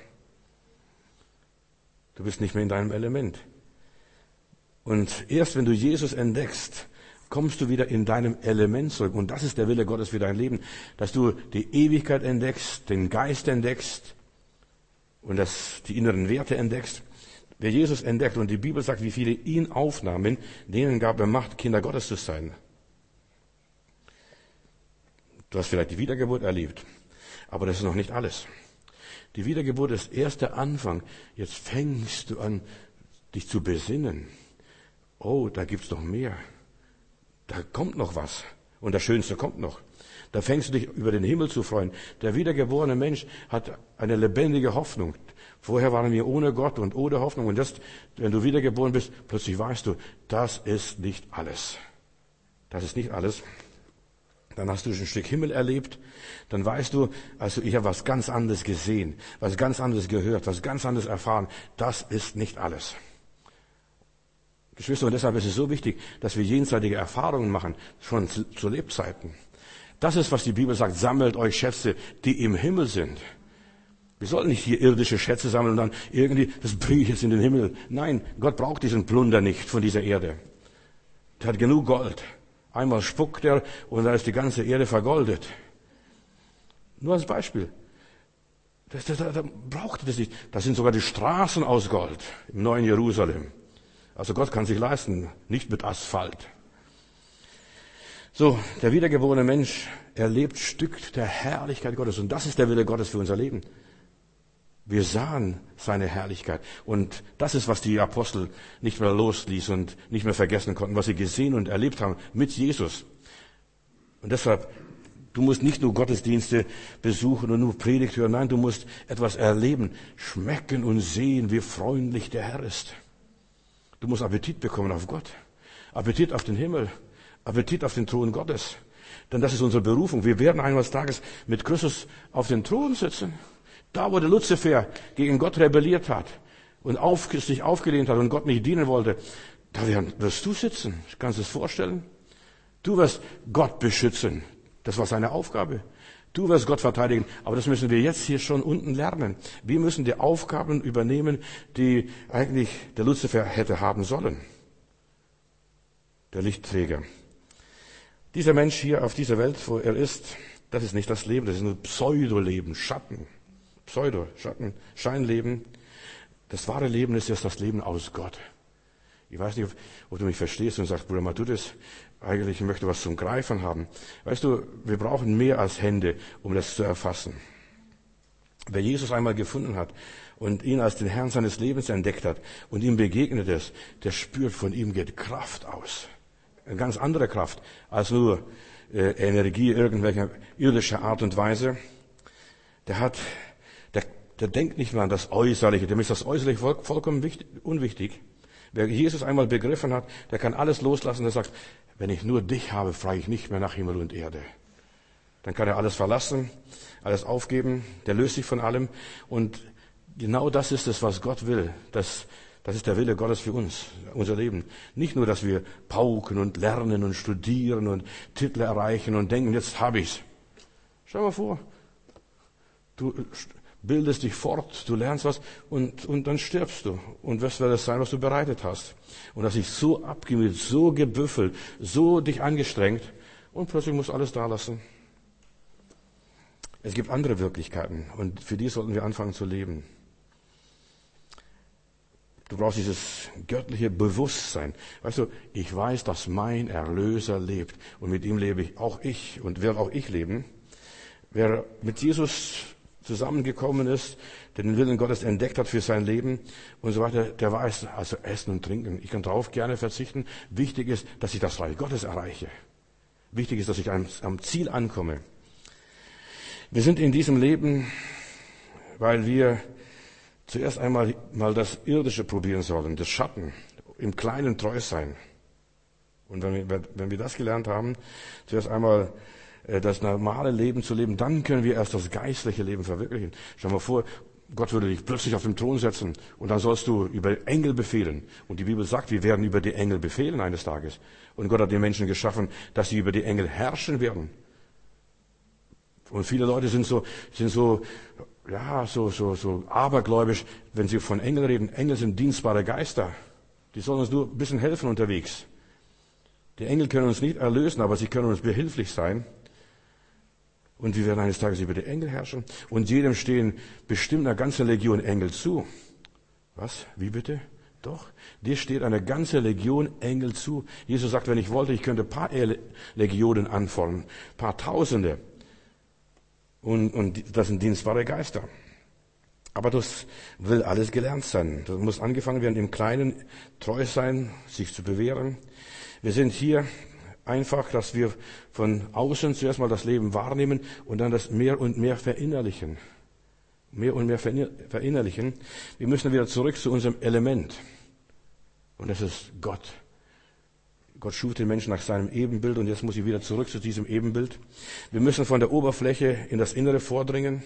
Du bist nicht mehr in deinem Element. Und erst wenn du Jesus entdeckst, kommst du wieder in deinem Element zurück. Und das ist der Wille Gottes für dein Leben, dass du die Ewigkeit entdeckst, den Geist entdeckst und die inneren Werte entdeckst. Wer Jesus entdeckt, und die Bibel sagt, wie viele ihn aufnahmen, denen gab er Macht, Kinder Gottes zu sein. Du hast vielleicht die Wiedergeburt erlebt, aber das ist noch nicht alles. Die Wiedergeburt ist erst der Anfang. Jetzt fängst du an, dich zu besinnen. Oh, da gibt's noch mehr. Da kommt noch was. Und das Schönste kommt noch. Da fängst du dich über den Himmel zu freuen. Der wiedergeborene Mensch hat eine lebendige Hoffnung. Vorher waren wir ohne Gott und ohne Hoffnung. Und das, wenn du wiedergeboren bist, plötzlich weißt du, das ist nicht alles. Das ist nicht alles. Dann hast du ein Stück Himmel erlebt. Dann weißt du, also ich habe was ganz anderes gesehen, was ganz anderes gehört, was ganz anderes erfahren. Das ist nicht alles. Geschwister, und deshalb ist es so wichtig, dass wir jenseitige Erfahrungen machen, schon zu Lebzeiten. Das ist, was die Bibel sagt, sammelt euch Schätze, die im Himmel sind. Wir sollten nicht hier irdische Schätze sammeln und dann irgendwie, das bringe ich jetzt in den Himmel. Nein, Gott braucht diesen Plunder nicht von dieser Erde. Der hat genug Gold. Einmal spuckt er und dann ist die ganze Erde vergoldet. Nur als Beispiel. Da braucht er das nicht. Das sind sogar die Straßen aus Gold im neuen Jerusalem. Also Gott kann sich leisten, nicht mit Asphalt. So, der wiedergeborene Mensch erlebt Stück der Herrlichkeit Gottes. Und das ist der Wille Gottes für unser Leben. Wir sahen seine Herrlichkeit. Und das ist, was die Apostel nicht mehr losließ und nicht mehr vergessen konnten, was sie gesehen und erlebt haben mit Jesus. Und deshalb, Du musst nicht nur Gottesdienste besuchen und nur Predigt hören. Nein, du musst etwas erleben, schmecken und sehen, wie freundlich der Herr ist. Du musst Appetit bekommen auf Gott. Appetit auf den Himmel. Appetit auf den Thron Gottes. Denn das ist unsere Berufung. Wir werden eines Tages mit Christus auf den Thron sitzen. Da, wo der Luzifer gegen Gott rebelliert hat und sich aufgelehnt hat und Gott nicht dienen wollte, da wirst du sitzen. Kannst du es vorstellen? Du wirst Gott beschützen. Das war seine Aufgabe. Du wirst Gott verteidigen. Aber das müssen wir jetzt hier schon unten lernen. Wir müssen die Aufgaben übernehmen, die eigentlich der Luzifer hätte haben sollen. Der Lichtträger. Dieser Mensch hier auf dieser Welt, wo er ist, das ist nicht das Leben, das ist nur Pseudoleben, Schatten. Schatten, Scheinleben. Das wahre Leben ist erst das Leben aus Gott. Ich weiß nicht, ob du mich verstehst und sagst, Bruder Matthäus, eigentlich möchte was zum Greifen haben. Weißt du, wir brauchen mehr als Hände, um das zu erfassen. Wer Jesus einmal gefunden hat und ihn als den Herrn seines Lebens entdeckt hat und ihm begegnet ist, der spürt, von ihm geht Kraft aus. Eine ganz andere Kraft als nur Energie irgendwelcher irdischer Art und Weise. Der denkt nicht mehr an das Äußerliche, dem ist das Äußerliche vollkommen unwichtig. Wer Jesus einmal begriffen hat, der kann alles loslassen, der sagt, wenn ich nur dich habe, frage ich nicht mehr nach Himmel und Erde. Dann kann er alles verlassen, alles aufgeben, der löst sich von allem. Und genau das ist es, was Gott will. Das ist der Wille Gottes für uns, unser Leben. Nicht nur, dass wir pauken und lernen und studieren und Titel erreichen und denken, jetzt habe ich's. Schau mal vor, du bildest dich fort, du lernst was und dann stirbst du. Und was wird es sein, was du bereitet hast? Und hast dich so abgemüht, so gebüffelt, so dich angestrengt und plötzlich musst du alles da lassen. Es gibt andere Wirklichkeiten und für die sollten wir anfangen zu leben. Du brauchst dieses göttliche Bewusstsein. Weißt du, ich weiß, dass mein Erlöser lebt und mit ihm lebe ich und werde auch ich leben. Wer mit Jesus zusammengekommen ist, der den Willen Gottes entdeckt hat für sein Leben und so weiter, der weiß, also Essen und Trinken, ich kann darauf gerne verzichten. Wichtig ist, dass ich das Reich Gottes erreiche. Wichtig ist, dass ich am Ziel ankomme. Wir sind in diesem Leben, weil wir zuerst einmal das Irdische probieren sollen, das Schatten, im Kleinen treu sein. Und wenn wir das gelernt haben, zuerst einmal das normale Leben zu leben, dann können wir erst das geistliche Leben verwirklichen. Stell dir mal vor, Gott würde dich plötzlich auf den Thron setzen und dann sollst du über Engel befehlen. Und die Bibel sagt, wir werden über die Engel befehlen eines Tages. Und Gott hat die Menschen geschaffen, dass sie über die Engel herrschen werden. Und viele Leute sind so abergläubisch, wenn sie von Engeln reden. Engel sind dienstbare Geister. Die sollen uns nur ein bisschen helfen unterwegs. Die Engel können uns nicht erlösen, aber sie können uns behilflich sein. Und wir werden eines Tages über die Engel herrschen. Und jedem stehen bestimmt eine ganze Legion Engel zu. Was? Wie bitte? Doch, dir steht eine ganze Legion Engel zu. Jesus sagt, wenn ich wollte, ich könnte ein paar Legionen anfordern, ein paar Tausende. Und das sind dienstbare Geister. Aber das will alles gelernt sein. Das muss angefangen werden, im Kleinen treu sein, sich zu bewähren. Wir sind hier einfach, dass wir von außen zuerst mal das Leben wahrnehmen und dann das mehr und mehr verinnerlichen. Mehr und mehr verinnerlichen. Wir müssen wieder zurück zu unserem Element. Und das ist Gott. Gott schuf den Menschen nach seinem Ebenbild und jetzt muss ich wieder zurück zu diesem Ebenbild. Wir müssen von der Oberfläche in das Innere vordringen.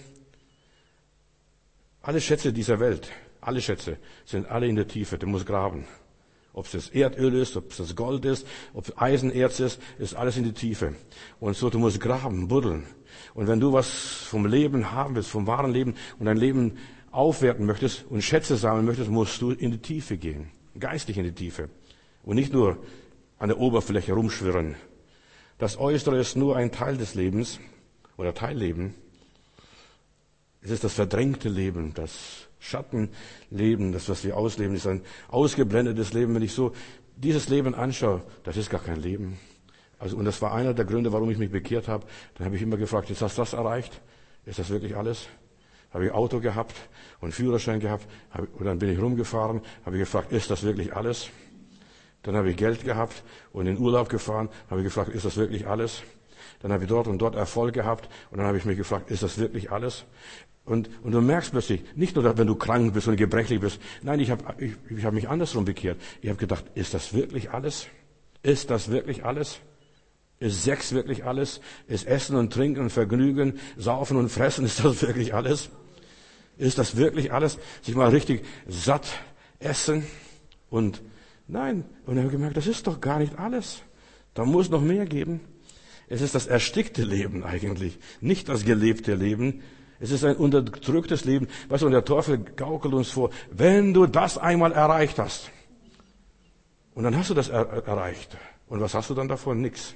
Alle Schätze dieser Welt, alle Schätze sind alle in der Tiefe. Du musst graben. Ob es das Erdöl ist, ob es das Gold ist, ob es Eisenerz ist alles in die Tiefe. Und so, du musst graben, buddeln. Und wenn du was vom Leben haben willst, vom wahren Leben und dein Leben aufwerten möchtest und Schätze sammeln möchtest, musst du in die Tiefe gehen. Geistlich in die Tiefe. Und nicht nur an der Oberfläche rumschwirren. Das Äußere ist nur ein Teil des Lebens oder Teilleben. Es ist das verdrängte Leben, das Schattenleben, das, was wir ausleben, ist ein ausgeblendetes Leben. Wenn ich so dieses Leben anschaue, das ist gar kein Leben. Also, und das war einer der Gründe, warum ich mich bekehrt habe. Dann habe ich immer gefragt, jetzt hast du das erreicht? Ist das wirklich alles? Habe ich Auto gehabt und Führerschein gehabt und dann bin ich rumgefahren, habe ich gefragt, ist das wirklich alles? Dann habe ich Geld gehabt und in Urlaub gefahren, habe ich gefragt, ist das wirklich alles? Dann habe ich dort und dort Erfolg gehabt. Und dann habe ich mich gefragt, ist das wirklich alles? Und du merkst plötzlich, nicht nur, wenn du krank bist und gebrechlich bist. Nein, ich hab mich andersrum bekehrt. Ich habe gedacht, ist das wirklich alles? Ist das wirklich alles? Ist Sex wirklich alles? Ist Essen und Trinken und Vergnügen, Saufen und Fressen, ist das wirklich alles? Ist das wirklich alles? Sich mal richtig satt essen? Und nein. Und dann habe ich gemerkt, das ist doch gar nicht alles. Da muss noch mehr geben. Es ist das erstickte Leben eigentlich, nicht das gelebte Leben. Es ist ein unterdrücktes Leben. Weißt du, und der Teufel gaukelt uns vor, wenn du das einmal erreicht hast. Und dann hast du das erreicht. Und was hast du dann davon? Nix.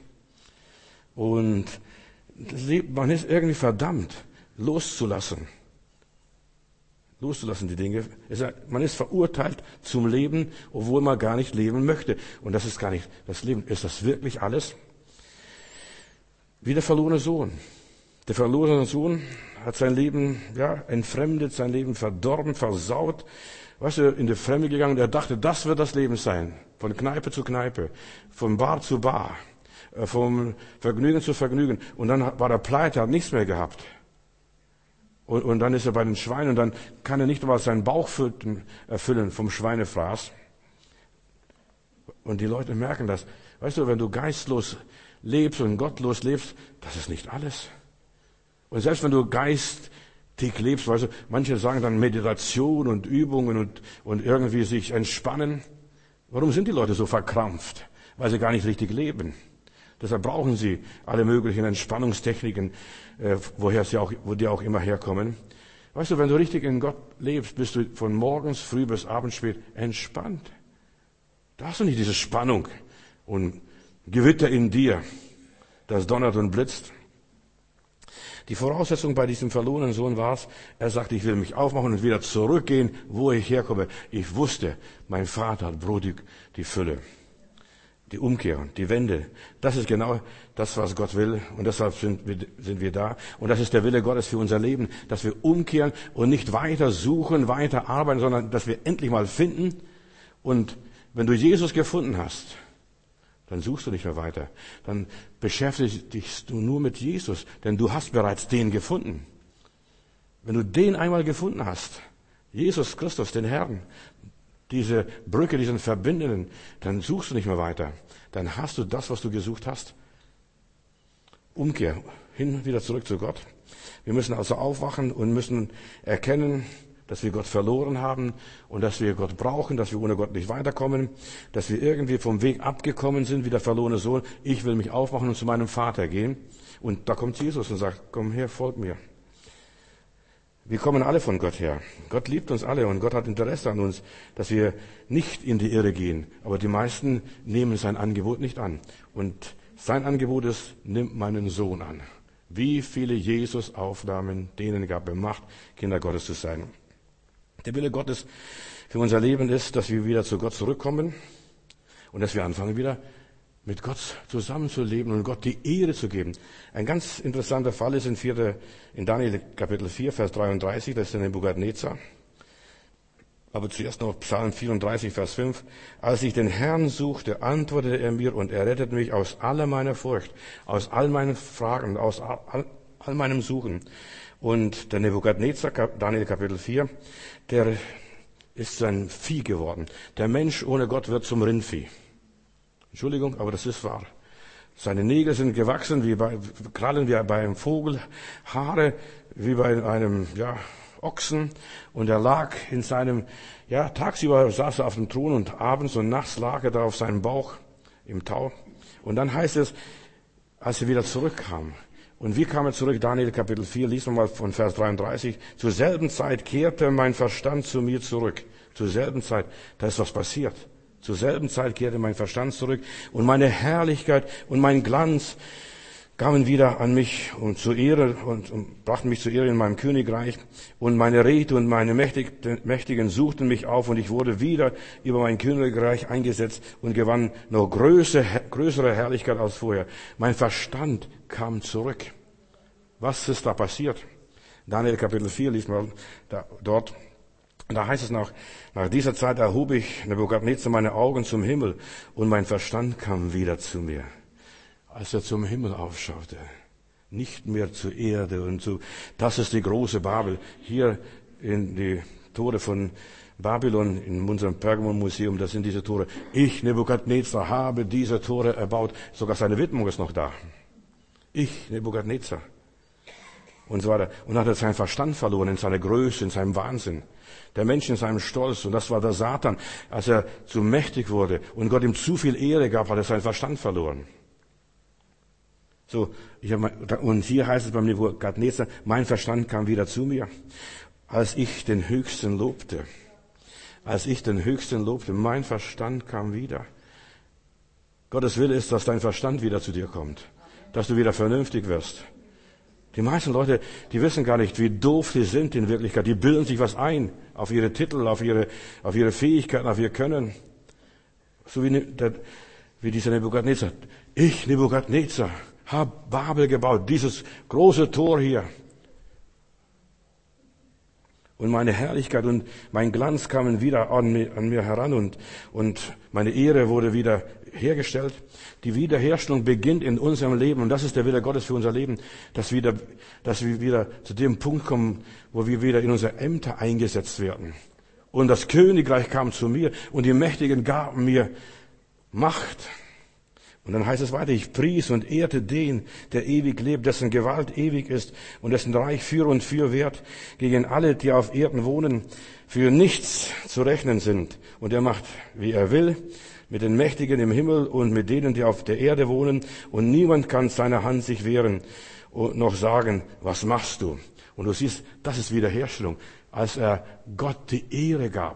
Und man ist irgendwie verdammt, loszulassen. Loszulassen die Dinge. Man ist verurteilt zum Leben, obwohl man gar nicht leben möchte. Und das ist gar nicht das Leben. Ist das wirklich alles? Wie der verlorene Sohn. Der verlorene Sohn hat sein Leben, entfremdet, sein Leben verdorben, versaut. Weißt du, in die Fremde gegangen, der dachte, das wird das Leben sein. Von Kneipe zu Kneipe, von Bar zu Bar, vom Vergnügen zu Vergnügen. Und dann war er pleite, hat nichts mehr gehabt. Und dann ist er bei den Schweinen und dann kann er nicht mal seinen Bauch erfüllen vom Schweinefraß. Und die Leute merken das. Weißt du, wenn du geistlos lebst und gottlos lebst, das ist nicht alles. Und selbst wenn du geistig lebst, weißt du, manche sagen dann Meditation und Übungen und irgendwie sich entspannen. Warum sind die Leute so verkrampft? Weil sie gar nicht richtig leben. Deshalb brauchen sie alle möglichen Entspannungstechniken, wo die auch immer herkommen. Weißt du, wenn du richtig in Gott lebst, bist du von morgens früh bis abends spät entspannt. Da hast du nicht diese Spannung und Gewitter in dir, das donnert und blitzt. Die Voraussetzung bei diesem verlorenen Sohn war es, er sagte, ich will mich aufmachen und wieder zurückgehen, wo ich herkomme. Ich wusste, mein Vater hat Brot, die Fülle, die Umkehr, die Wende. Das ist genau das, was Gott will. Und deshalb sind wir da. Und das ist der Wille Gottes für unser Leben, dass wir umkehren und nicht weiter suchen, weiter arbeiten, sondern dass wir endlich mal finden. Und wenn du Jesus gefunden hast, dann suchst du nicht mehr weiter. Dann beschäftigst dich du nur mit Jesus, denn du hast bereits den gefunden. Wenn du den einmal gefunden hast, Jesus Christus, den Herrn, diese Brücke, diesen Verbindenden, dann suchst du nicht mehr weiter. Dann hast du das, was du gesucht hast. Umkehr, wieder zurück zu Gott. Wir müssen also aufwachen und müssen erkennen, dass wir Gott verloren haben und dass wir Gott brauchen, dass wir ohne Gott nicht weiterkommen, dass wir irgendwie vom Weg abgekommen sind, wie der verlorene Sohn. Ich will mich aufmachen und zu meinem Vater gehen. Und da kommt Jesus und sagt, komm her, folg mir. Wir kommen alle von Gott her. Gott liebt uns alle und Gott hat Interesse an uns, dass wir nicht in die Irre gehen. Aber die meisten nehmen sein Angebot nicht an. Und sein Angebot ist, nimm meinen Sohn an. Wie viele Jesus-Aufnahmen, denen gab er Macht, Kinder Gottes zu sein. Der Wille Gottes für unser Leben ist, dass wir wieder zu Gott zurückkommen und dass wir anfangen, wieder mit Gott zusammenzuleben und Gott die Ehre zu geben. Ein ganz interessanter Fall ist in Daniel Kapitel 4, Vers 33, das ist in Nebukadnezar. Aber zuerst noch Psalm 34, Vers 5. Als ich den Herrn suchte, antwortete er mir und er rettete mich aus aller meiner Furcht, aus all meinen Fragen, aus all meinem Suchen. Und der Nebukadnezar, Daniel Kapitel 4, der ist ein Vieh geworden. Der Mensch ohne Gott wird zum Rindvieh. Entschuldigung, aber das ist wahr. Seine Nägel sind gewachsen, Krallen wie bei einem Vogel, Haare wie bei einem, Ochsen. Und er lag in seinem, tagsüber saß er auf dem Thron und abends und nachts lag er da auf seinem Bauch im Tau. Und dann heißt es, als er wieder zurückkam, und wie kam er zurück? Daniel Kapitel 4, lesen wir mal von Vers 33. Zur selben Zeit kehrte mein Verstand zu mir zurück. Zur selben Zeit, da ist was passiert. Zur selben Zeit kehrte mein Verstand zurück und meine Herrlichkeit und mein Glanz kamen wieder an mich und zur Ehre und brachten mich zur Ehre in meinem Königreich. Und meine Räte und meine Mächtigen suchten mich auf und ich wurde wieder über mein Königreich eingesetzt und gewann noch größere Herrlichkeit als vorher. Mein Verstand kam zurück. Was ist da passiert? Daniel Kapitel 4, liest mal dort. Da heißt es nach dieser Zeit erhob ich Nebukadnezar meine Augen zum Himmel und mein Verstand kam wieder zu mir. als er zum Himmel aufschaute. Nicht mehr zur Erde und so. Das ist die große Babel. Hier in die Tore von Babylon, in unserem Pergamon-Museum, das sind diese Tore. Ich, Nebukadnezar, habe diese Tore erbaut. Sogar seine Widmung ist noch da. Ich, Nebukadnezar. Und so weiter. Und hat er seinen Verstand verloren in seiner Größe, in seinem Wahnsinn. Der Mensch in seinem Stolz. Und das war der Satan. Als er zu mächtig wurde und Gott ihm zu viel Ehre gab, hat er seinen Verstand verloren. So, und hier heißt es beim Nebukadnezar, mein Verstand kam wieder zu mir, als ich den Höchsten lobte. Als ich den Höchsten lobte, mein Verstand kam wieder. Gottes Wille ist, dass dein Verstand wieder zu dir kommt. Dass du wieder vernünftig wirst. Die meisten Leute, die wissen gar nicht, wie doof sie sind in Wirklichkeit. Die bilden sich was ein. Auf ihre Titel, auf ihre Fähigkeiten, auf ihr Können. So wie dieser Nebukadnezar. Ich, Nebukadnezar, habe Babel gebaut. Dieses große Tor hier. Und meine Herrlichkeit und mein Glanz kamen wieder an mir heran und meine Ehre wurde wieder hergestellt. Die Wiederherstellung beginnt in unserem Leben und das ist der Wille Gottes für unser Leben, dass wir wieder zu dem Punkt kommen, wo wir wieder in unsere Ämter eingesetzt werden. Und das Königreich kam zu mir und die Mächtigen gaben mir Macht. Und dann heißt es weiter, ich pries und ehrte den, der ewig lebt, dessen Gewalt ewig ist und dessen Reich für und für wert gegen alle, die auf Erden wohnen, für nichts zu rechnen sind. Und er macht, wie er will, mit den Mächtigen im Himmel und mit denen, die auf der Erde wohnen. Und niemand kann seiner Hand sich wehren und noch sagen, was machst du? Und du siehst, das ist Wiederherstellung, als er Gott die Ehre gab.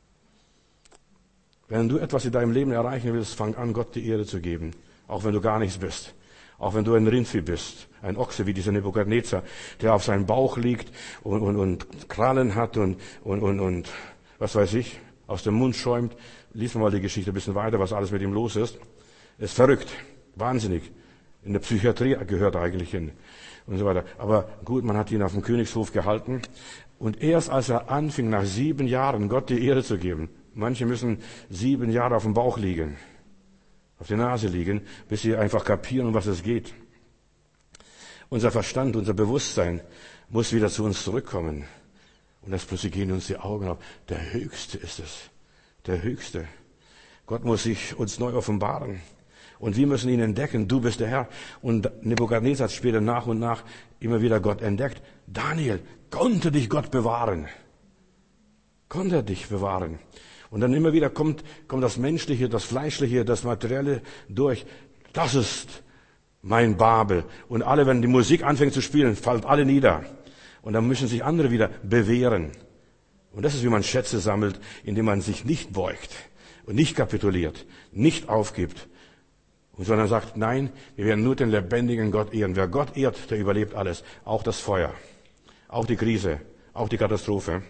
Wenn du etwas in deinem Leben erreichen willst, fang an, Gott die Ehre zu geben. Auch wenn du gar nichts bist. Auch wenn du ein Rindvieh bist. Ein Ochse wie dieser Nebukadnezar, der auf seinem Bauch liegt und Krallen hat und was weiß ich, aus dem Mund schäumt. Lies mal die Geschichte ein bisschen weiter, was alles mit ihm los ist. Ist verrückt. Wahnsinnig. In der Psychiatrie gehört er eigentlich hin. Und so weiter. Aber gut, man hat ihn auf dem Königshof gehalten. Und erst als er anfing, nach 7 Jahren Gott die Ehre zu geben, manche müssen 7 Jahre auf dem Bauch liegen, auf der Nase liegen, bis sie einfach kapieren, um was es geht. Unser Verstand, unser Bewusstsein muss wieder zu uns zurückkommen. Und das plötzlich gehen uns die Augen auf. Der Höchste ist es. Der Höchste. Gott muss sich uns neu offenbaren. Und wir müssen ihn entdecken. Du bist der Herr. Und Nebukadnezar hat später nach und nach immer wieder Gott entdeckt. Daniel, konnte dich Gott bewahren? Konnte er dich bewahren? Und dann immer wieder kommt das Menschliche, das Fleischliche, das Materielle durch. Das ist mein Babel. Und alle, wenn die Musik anfängt zu spielen, fallen alle nieder. Und dann müssen sich andere wieder bewähren. Und das ist, wie man Schätze sammelt, indem man sich nicht beugt und nicht kapituliert, nicht aufgibt, sondern sagt, nein, wir werden nur den lebendigen Gott ehren. Wer Gott ehrt, der überlebt alles. Auch das Feuer, auch die Krise, auch die Katastrophe.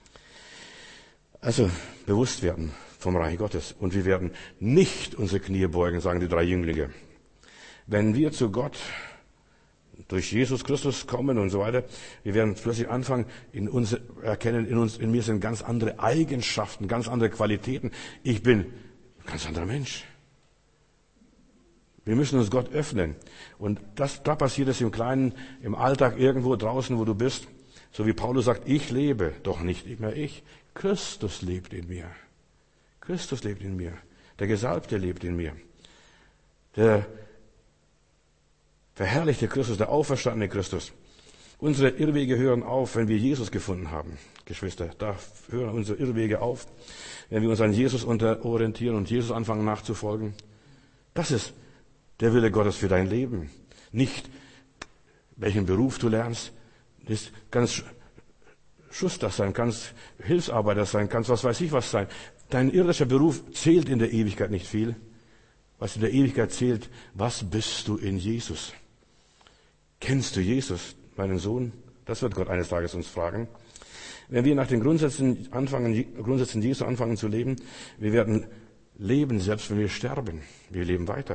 Also bewusst werden vom Reich Gottes. Und wir werden nicht unsere Knie beugen, sagen die 3 Jünglinge. Wenn wir zu Gott durch Jesus Christus kommen und so weiter, wir werden plötzlich anfangen, in mir sind ganz andere Eigenschaften, ganz andere Qualitäten. Ich bin ein ganz anderer Mensch. Wir müssen uns Gott öffnen. Und da passiert es im Kleinen, im Alltag, irgendwo draußen, wo du bist. So wie Paulus sagt, ich lebe, doch nicht mehr ich. Christus lebt in mir. Christus lebt in mir. Der Gesalbte lebt in mir. Der verherrlichte Christus, der auferstandene Christus. Unsere Irrwege hören auf, wenn wir Jesus gefunden haben, Geschwister. Da hören unsere Irrwege auf, wenn wir uns an Jesus orientieren und Jesus anfangen nachzufolgen. Das ist der Wille Gottes für dein Leben. Nicht, welchen Beruf du lernst. Das kannst Schuster sein, kannst Hilfsarbeiter sein, kannst was weiß ich was sein. Dein irdischer Beruf zählt in der Ewigkeit nicht viel. Was in der Ewigkeit zählt, was bist du in Jesus? Kennst du Jesus, meinen Sohn? Das wird Gott eines Tages uns fragen. Wenn wir nach den Grundsätzen Jesu anfangen zu leben, wir werden leben, selbst wenn wir sterben. Wir leben weiter.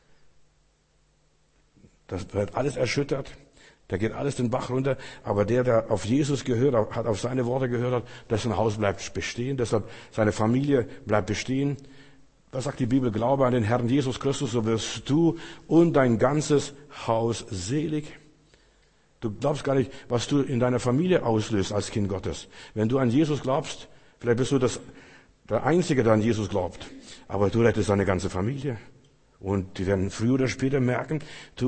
Das wird alles erschüttert. Da geht alles den Bach runter. Aber der auf Jesus gehört hat, auf seine Worte gehört hat, dessen Haus bleibt bestehen. Deshalb seine Familie bleibt bestehen. Was sagt die Bibel? Glaube an den Herrn Jesus Christus, so wirst du und dein ganzes Haus selig. Du glaubst gar nicht, was du in deiner Familie auslöst als Kind Gottes. Wenn du an Jesus glaubst, vielleicht bist du der Einzige, der an Jesus glaubt, aber du rettest deine ganze Familie. Und die werden früher oder später merken,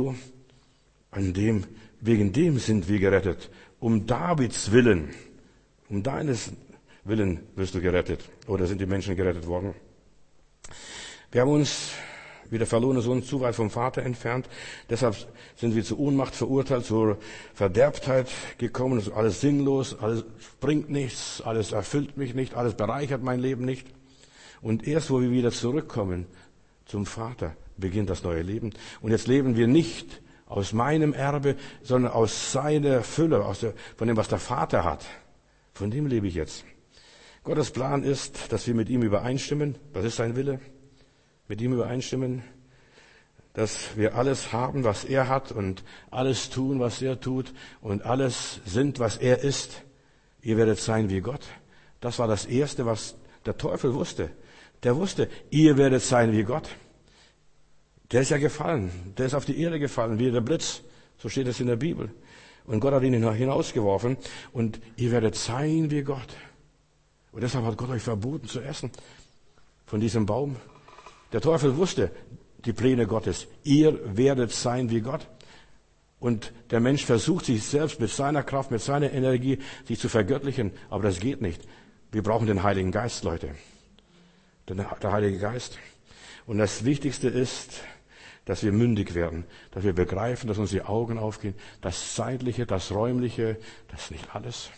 wegen dem sind wir gerettet. Um Davids Willen, um deines Willen wirst du gerettet. Oder sind die Menschen gerettet worden? Wir haben uns, wie der verlorene Sohn, zu weit vom Vater entfernt. Deshalb sind wir zur Ohnmacht verurteilt, zur Verderbtheit gekommen. Es ist alles sinnlos, alles bringt nichts, alles erfüllt mich nicht, alles bereichert mein Leben nicht. Und erst, wo wir wieder zurückkommen zum Vater, beginnt das neue Leben. Und jetzt leben wir nicht aus meinem Erbe, sondern aus seiner Fülle, von dem, was der Vater hat. Von dem lebe ich jetzt. Gottes Plan ist, dass wir mit ihm übereinstimmen. Das ist sein Wille. Mit ihm übereinstimmen, dass wir alles haben, was er hat und alles tun, was er tut und alles sind, was er ist. Ihr werdet sein wie Gott. Das war das Erste, was der Teufel wusste. Der wusste, ihr werdet sein wie Gott. Der ist ja gefallen. Der ist auf die Erde gefallen, wie der Blitz. So steht es in der Bibel. Und Gott hat ihn hinausgeworfen. Und ihr werdet sein wie Gott. Und deshalb hat Gott euch verboten zu essen von diesem Baum. Der Teufel wusste die Pläne Gottes. Ihr werdet sein wie Gott. Und der Mensch versucht sich selbst mit seiner Kraft, mit seiner Energie, sich zu vergöttlichen. Aber das geht nicht. Wir brauchen den Heiligen Geist, Leute. Der Heilige Geist. Und das Wichtigste ist, dass wir mündig werden. Dass wir begreifen, dass uns die Augen aufgehen. Das Zeitliche, das Räumliche, das ist nicht alles.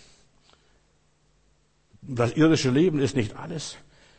Das irdische Leben ist nicht alles.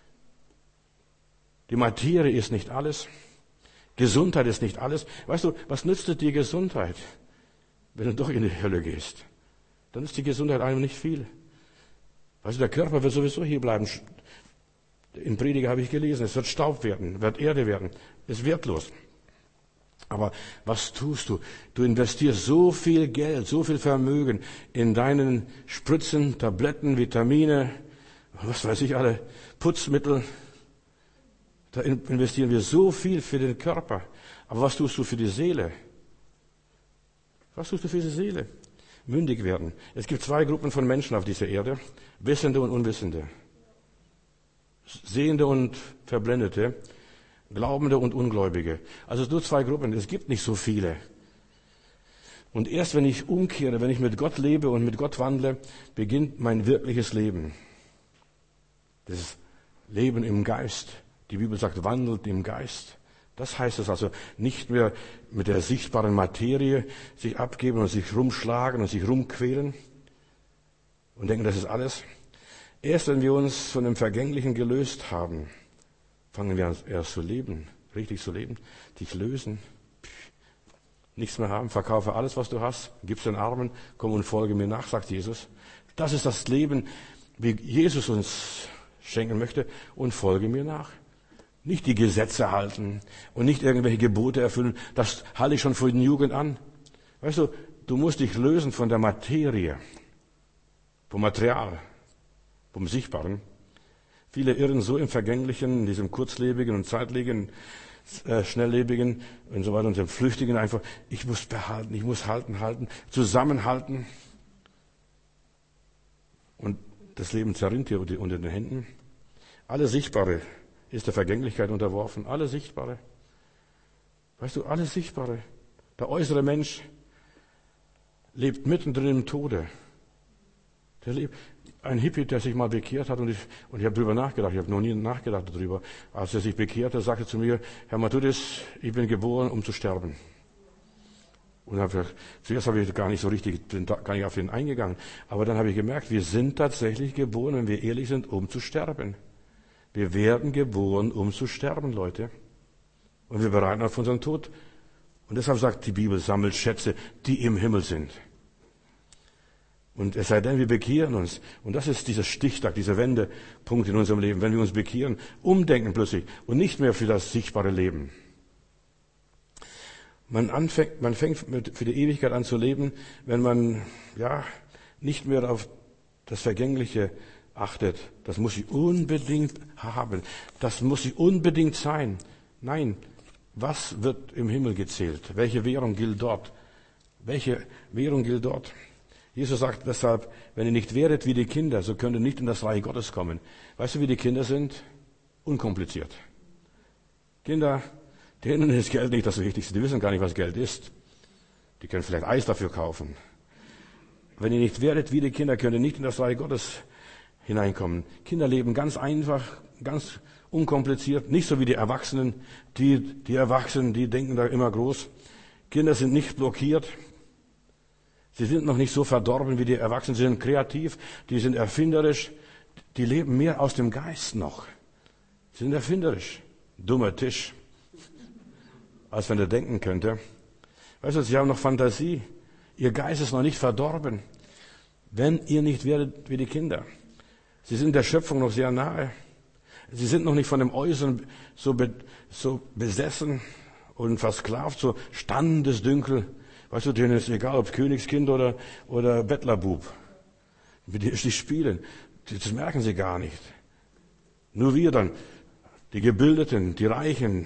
Die Materie ist nicht alles. Gesundheit ist nicht alles. Weißt du, was nützt dir die Gesundheit, wenn du doch in die Hölle gehst? Dann ist die Gesundheit einem nicht viel. Weißt du, der Körper wird sowieso hier bleiben. Im Prediger habe ich gelesen, es wird Staub werden, wird Erde werden. Ist wertlos. Aber was tust du? Du investierst so viel Geld, so viel Vermögen in deinen Spritzen, Tabletten, Vitamine, was weiß ich alle, Putzmittel. Da investieren wir so viel für den Körper. Aber was tust du für die Seele? Was tust du für die Seele? Mündig werden. Es gibt zwei Gruppen von Menschen auf dieser Erde. Wissende und Unwissende. Sehende und Verblendete. Glaubende und Ungläubige. Also nur zwei Gruppen. Es gibt nicht so viele. Und erst wenn ich umkehre, wenn ich mit Gott lebe und mit Gott wandle, beginnt mein wirkliches Leben. Das Leben im Geist. Die Bibel sagt, wandelt im Geist. Das heißt es also, nicht mehr mit der sichtbaren Materie sich abgeben und sich rumschlagen und sich rumquälen und denken, das ist alles. Erst wenn wir uns von dem Vergänglichen gelöst haben, fangen wir an, erst zu leben, richtig zu leben, dich lösen, nichts mehr haben, verkaufe alles, was du hast, gib's den Armen, komm und folge mir nach, sagt Jesus. Das ist das Leben, wie Jesus uns schenken möchte, und folge mir nach. Nicht die Gesetze halten und nicht irgendwelche Gebote erfüllen. Das halte ich schon von Jugend an. Weißt du, du musst dich lösen von der Materie, vom Material, vom Sichtbaren. Viele irren so im Vergänglichen, in diesem kurzlebigen und zeitlebigen, schnelllebigen und so weiter und dem Flüchtigen einfach. Ich muss behalten, ich muss halten, zusammenhalten. Und das Leben zerrinnt dir unter den Händen. Alles Sichtbare ist der Vergänglichkeit unterworfen. Alles Sichtbare. Weißt du, alles Sichtbare. Der äußere Mensch lebt mittendrin im Tode. Ein Hippie, der sich mal bekehrt hat, und ich habe darüber nachgedacht, ich habe noch nie nachgedacht darüber. Als er sich bekehrte, sagte er zu mir, Herr Matthäus, ich bin geboren, um zu sterben. Und zuerst habe ich gar nicht so richtig, bin gar nicht auf ihn eingegangen. Aber dann habe ich gemerkt, wir sind tatsächlich geboren, wenn wir ehrlich sind, um zu sterben. Wir werden geboren, um zu sterben, Leute. Und wir bereiten auf unseren Tod. Und deshalb sagt die Bibel, sammelt Schätze, die im Himmel sind. Und es sei denn, wir bekehren uns. Und das ist dieser Stichtag, dieser Wendepunkt in unserem Leben. Wenn wir uns bekehren, umdenken plötzlich und nicht mehr für das sichtbare Leben. Man fängt für die Ewigkeit an zu leben, wenn man nicht mehr auf das Vergängliche achtet, das muss ich unbedingt haben, das muss ich unbedingt sein. Nein, was wird im Himmel gezählt? Welche Währung gilt dort? Welche Währung gilt dort? Jesus sagt deshalb, wenn ihr nicht wäret wie die Kinder, so könnt ihr nicht in das Reich Gottes kommen. Weißt du, wie die Kinder sind? Unkompliziert. Kinder, denen ist Geld nicht das Wichtigste. Die wissen gar nicht, was Geld ist. Die können vielleicht Eis dafür kaufen. Wenn ihr nicht wäret wie die Kinder, könnt ihr nicht in das Reich Gottes hineinkommen. Kinder leben ganz einfach, ganz unkompliziert, nicht so wie die Erwachsenen. Die Erwachsenen, die denken da immer groß. Kinder sind nicht blockiert. Sie sind noch nicht so verdorben wie die Erwachsenen. Sie sind kreativ, die sind erfinderisch. Die leben mehr aus dem Geist noch. Sie sind erfinderisch. Dummer Tisch. Als wenn er denken könnte. Weißt du, sie haben noch Fantasie. Ihr Geist ist noch nicht verdorben. Wenn ihr nicht werdet wie die Kinder. Sie sind der Schöpfung noch sehr nahe. Sie sind noch nicht von dem Äußeren so besessen und versklavt, so standesdünkel. Weißt du, denen ist egal, ob Königskind oder Bettlerbub. Mit denen sie spielen. Das merken sie gar nicht. Nur wir dann, die Gebildeten, die Reichen,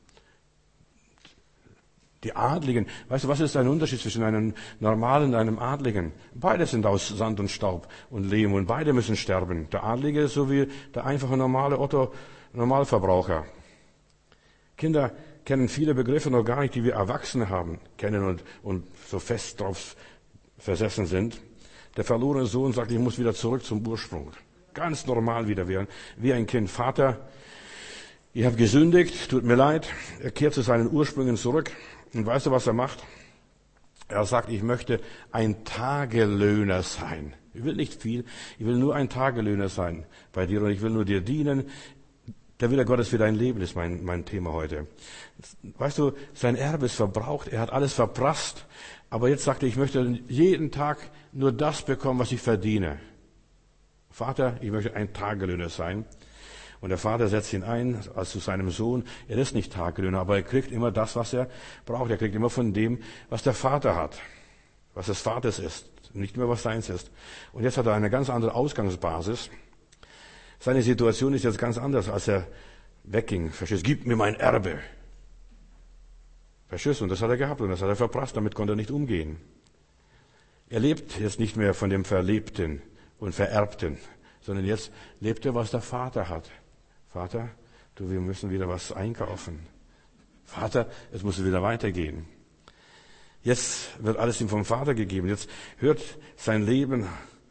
die Adligen. Weißt du, was ist ein Unterschied zwischen einem Normalen und einem Adligen? Beide sind aus Sand und Staub und Lehm und beide müssen sterben. Der Adlige ist so wie der einfache normale Otto-Normalverbraucher. Kinder kennen viele Begriffe noch gar nicht, die wir Erwachsene kennen und so fest drauf versessen sind. Der verlorene Sohn sagt, ich muss wieder zurück zum Ursprung. Ganz normal wieder werden, wie ein Kind. Vater, ich habe gesündigt, tut mir leid. Er kehrt zu seinen Ursprüngen zurück. Und weißt du, was er macht? Er sagt, ich möchte ein Tagelöhner sein. Ich will nicht viel, ich will nur ein Tagelöhner sein bei dir und ich will nur dir dienen. Der Wille Gottes für dein Leben ist mein Thema heute. Weißt du, sein Erbe ist verbraucht, er hat alles verprasst, aber jetzt sagt er, ich möchte jeden Tag nur das bekommen, was ich verdiene. Vater, ich möchte ein Tagelöhner sein. Und der Vater setzt ihn ein, als zu seinem Sohn. Er ist nicht Tagelöhner, aber er kriegt immer das, was er braucht. Er kriegt immer von dem, was der Vater hat. Was des Vaters ist. Nicht mehr, was seins ist. Und jetzt hat er eine ganz andere Ausgangsbasis. Seine Situation ist jetzt ganz anders, als er wegging. Verstehst? Gib mir mein Erbe. Verstehst? Und das hat er gehabt und das hat er verprasst. Damit konnte er nicht umgehen. Er lebt jetzt nicht mehr von dem Verlebten und Vererbten, sondern jetzt lebt er, was der Vater hat. Vater, wir müssen wieder was einkaufen. Vater, es muss wieder weitergehen. Jetzt wird alles ihm vom Vater gegeben. Jetzt hört sein Leben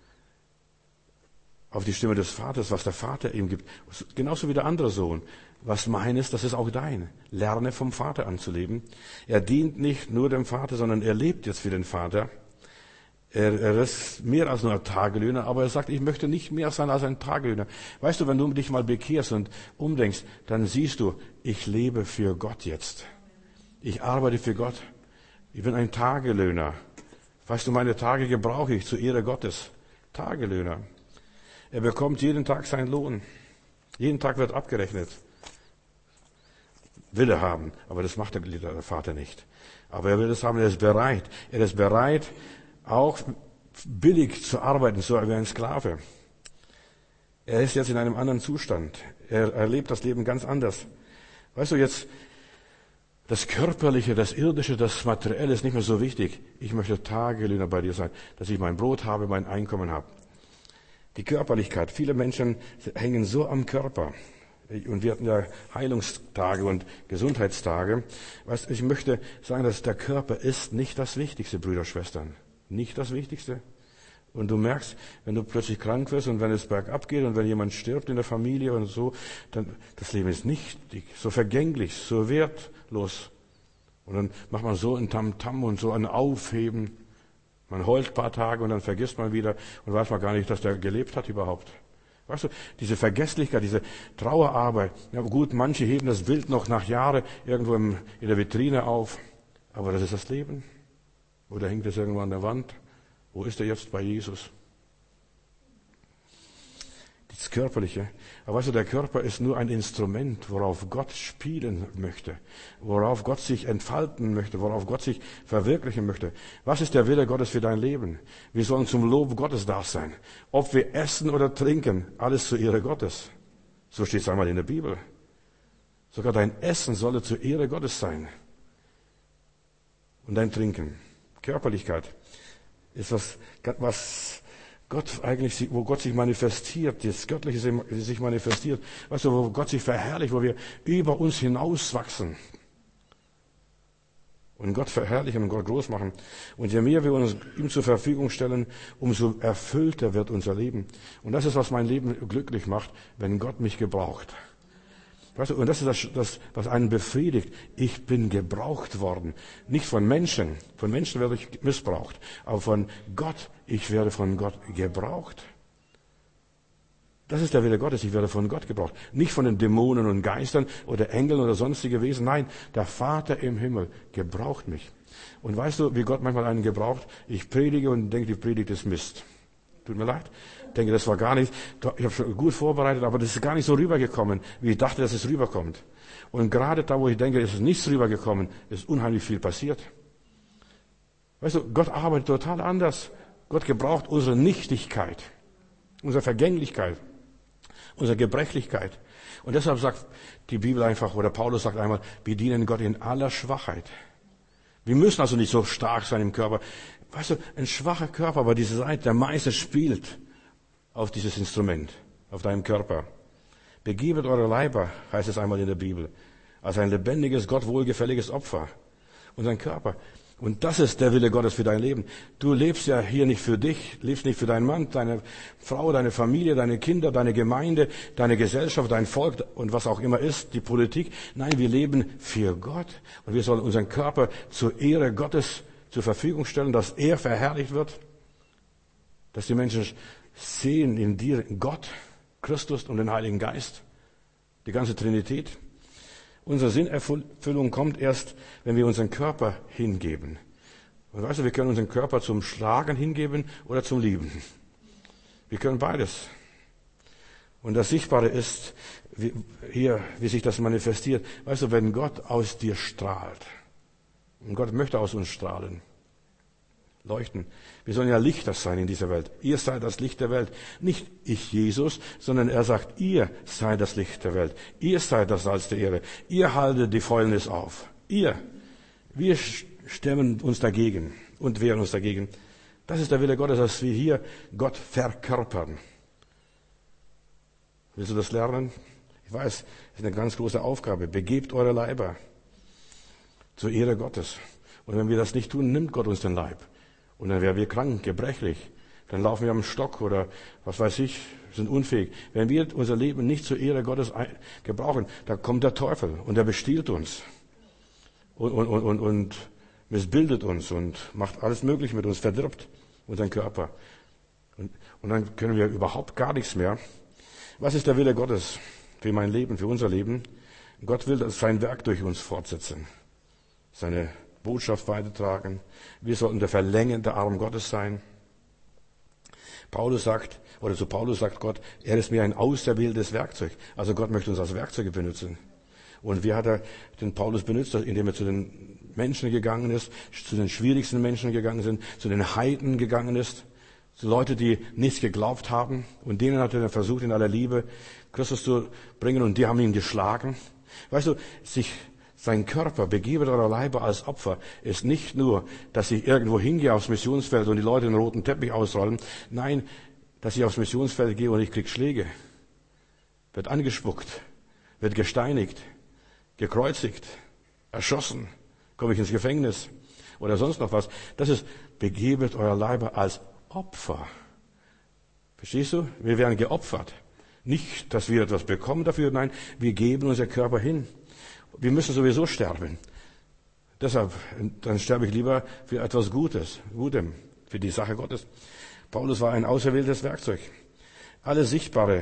auf die Stimme des Vaters, was der Vater ihm gibt. Genauso wie der andere Sohn. Was meines, das ist auch dein. Lerne vom Vater anzuleben. Er dient nicht nur dem Vater, sondern er lebt jetzt für den Vater. Er ist mehr als nur ein Tagelöhner, aber er sagt, ich möchte nicht mehr sein als ein Tagelöhner. Weißt du, wenn du dich mal bekehrst und umdenkst, dann siehst du, ich lebe für Gott jetzt. Ich arbeite für Gott. Ich bin ein Tagelöhner. Weißt du, meine Tage gebrauche ich zur Ehre Gottes. Tagelöhner. Er bekommt jeden Tag seinen Lohn. Jeden Tag wird abgerechnet. Will er haben, aber das macht der Vater nicht. Aber er will es haben, er ist bereit. Er ist bereit, auch billig zu arbeiten, so wie ein Sklave. Er ist jetzt in einem anderen Zustand. Er erlebt das Leben ganz anders. Weißt du, jetzt das Körperliche, das Irdische, das Materielle ist nicht mehr so wichtig. Ich möchte Tagelöhner bei dir sein, dass ich mein Brot habe, mein Einkommen habe. Die Körperlichkeit. Viele Menschen hängen so am Körper. Und wir hatten ja Heilungstage und Gesundheitstage. Weißt du, ich möchte sagen, dass der Körper ist nicht das Wichtigste, Brüder und Schwestern. Nicht das Wichtigste. Und du merkst, wenn du plötzlich krank wirst und wenn es bergab geht und wenn jemand stirbt in der Familie und so, dann das Leben ist nichtig, so vergänglich, so wertlos. Und dann macht man so ein Tamtam und so ein Aufheben. Man heult ein paar Tage und dann vergisst man wieder und weiß man gar nicht, dass der gelebt hat überhaupt. Weißt du, diese Vergesslichkeit, diese Trauerarbeit. Ja gut, manche heben das Bild noch nach Jahren irgendwo in der Vitrine auf. Aber das ist das Leben. Oder hängt es irgendwo an der Wand? Wo ist er jetzt bei Jesus? Das Körperliche. Aber weißt du, der Körper ist nur ein Instrument, worauf Gott spielen möchte, worauf Gott sich entfalten möchte, worauf Gott sich verwirklichen möchte. Was ist der Wille Gottes für dein Leben? Wir sollen zum Lob Gottes da sein. Ob wir essen oder trinken, alles zur Ehre Gottes. So steht es einmal in der Bibel. Sogar dein Essen solle zur Ehre Gottes sein. Und dein Trinken. Körperlichkeit ist was Gott eigentlich, wo Gott sich manifestiert, das Göttliche sich manifestiert, weißt du, wo Gott sich verherrlicht, wo wir über uns hinauswachsen und Gott verherrlichen und Gott groß machen. Und je mehr wir uns ihm zur Verfügung stellen, umso erfüllter wird unser Leben. Und das ist, was mein Leben glücklich macht, wenn Gott mich gebraucht. Weißt du, und das ist das, was einen befriedigt. Ich bin gebraucht worden. Nicht von Menschen. Von Menschen werde ich missbraucht. Aber von Gott, ich werde von Gott gebraucht. Das ist der Wille Gottes. Ich werde von Gott gebraucht. Nicht von den Dämonen und Geistern oder Engeln oder sonstige Wesen. Nein, der Vater im Himmel gebraucht mich. Und weißt du, wie Gott manchmal einen gebraucht? Ich predige und denke, die Predigt ist Mist. Tut mir leid. Ich denke, das war gar nicht, ich habe schon gut vorbereitet, aber das ist gar nicht so rübergekommen, wie ich dachte, dass es rüberkommt. Und gerade da, wo ich denke, es ist nichts rübergekommen, ist unheimlich viel passiert. Weißt du, Gott arbeitet total anders. Gott gebraucht unsere Nichtigkeit, unsere Vergänglichkeit, unsere Gebrechlichkeit. Und deshalb sagt die Bibel einfach, oder Paulus sagt einmal, wir dienen Gott in aller Schwachheit. Wir müssen also nicht so stark sein im Körper. Weißt du, ein schwacher Körper, aber diese Seite, der Meister spielt auf dieses Instrument, auf deinem Körper. Begebet eure Leiber, heißt es einmal in der Bibel, als ein lebendiges, Gott wohlgefälliges Opfer. Unseren Körper. Und das ist der Wille Gottes für dein Leben. Du lebst ja hier nicht für dich, lebst nicht für deinen Mann, deine Frau, deine Familie, deine Kinder, deine Gemeinde, deine Gesellschaft, dein Volk und was auch immer ist, die Politik. Nein, wir leben für Gott. Und wir sollen unseren Körper zur Ehre Gottes zur Verfügung stellen, dass er verherrlicht wird, dass die Menschen sehen in dir Gott, Christus und den Heiligen Geist, die ganze Trinität. Unsere Sinnerfüllung kommt erst, wenn wir unseren Körper hingeben. Und weißt du, wir können unseren Körper zum Schlagen hingeben oder zum Lieben. Wir können beides. Und das Sichtbare ist, wie sich das manifestiert. Weißt du, wenn Gott aus dir strahlt, und Gott möchte aus uns strahlen, leuchten. Wir sollen ja Lichter sein in dieser Welt. Ihr seid das Licht der Welt. Nicht ich, Jesus, sondern er sagt, ihr seid das Licht der Welt. Ihr seid das Salz der Erde. Ihr haltet die Fäulnis auf. Ihr. Wir stemmen uns dagegen und wehren uns dagegen. Das ist der Wille Gottes, dass wir hier Gott verkörpern. Willst du das lernen? Ich weiß, es ist eine ganz große Aufgabe. Begebt eure Leiber zur Ehre Gottes. Und wenn wir das nicht tun, nimmt Gott uns den Leib. Und dann wären wir krank, gebrechlich. Dann laufen wir am Stock oder was weiß ich, sind unfähig. Wenn wir unser Leben nicht zur Ehre Gottes gebrauchen, da kommt der Teufel und er bestiehlt uns und missbildet uns und macht alles Mögliche mit uns, verdirbt unseren Körper. Und dann können wir überhaupt gar nichts mehr. Was ist der Wille Gottes für mein Leben, für unser Leben? Gott will sein Werk durch uns fortsetzen, seine Botschaft weitertragen. Wir sollten der verlängerte Arm Gottes sein. Zu Paulus sagt Gott, er ist mir ein auserwähltes Werkzeug. Also Gott möchte uns als Werkzeuge benutzen. Und wie hat er den Paulus benutzt? Indem er zu den Menschen gegangen ist, zu den schwierigsten Menschen gegangen sind, zu den Heiden gegangen ist, zu Leuten, die nichts geglaubt haben. Und denen hat er versucht, in aller Liebe Christus zu bringen. Und die haben ihn geschlagen. Weißt du, sein Körper, begebet eure Leiber als Opfer, ist nicht nur, dass ich irgendwo hingehe aufs Missionsfeld und die Leute den roten Teppich ausrollen. Nein, dass ich aufs Missionsfeld gehe und ich krieg Schläge. Wird angespuckt, wird gesteinigt, gekreuzigt, erschossen, komme ich ins Gefängnis oder sonst noch was. Das ist, begebet euer Leiber als Opfer. Verstehst du? Wir werden geopfert. Nicht, dass wir etwas bekommen dafür, nein, wir geben unser Körper hin. Wir müssen sowieso sterben. Deshalb, dann sterbe ich lieber für etwas Gutem, für die Sache Gottes. Paulus war ein auserwähltes Werkzeug. Alles Sichtbare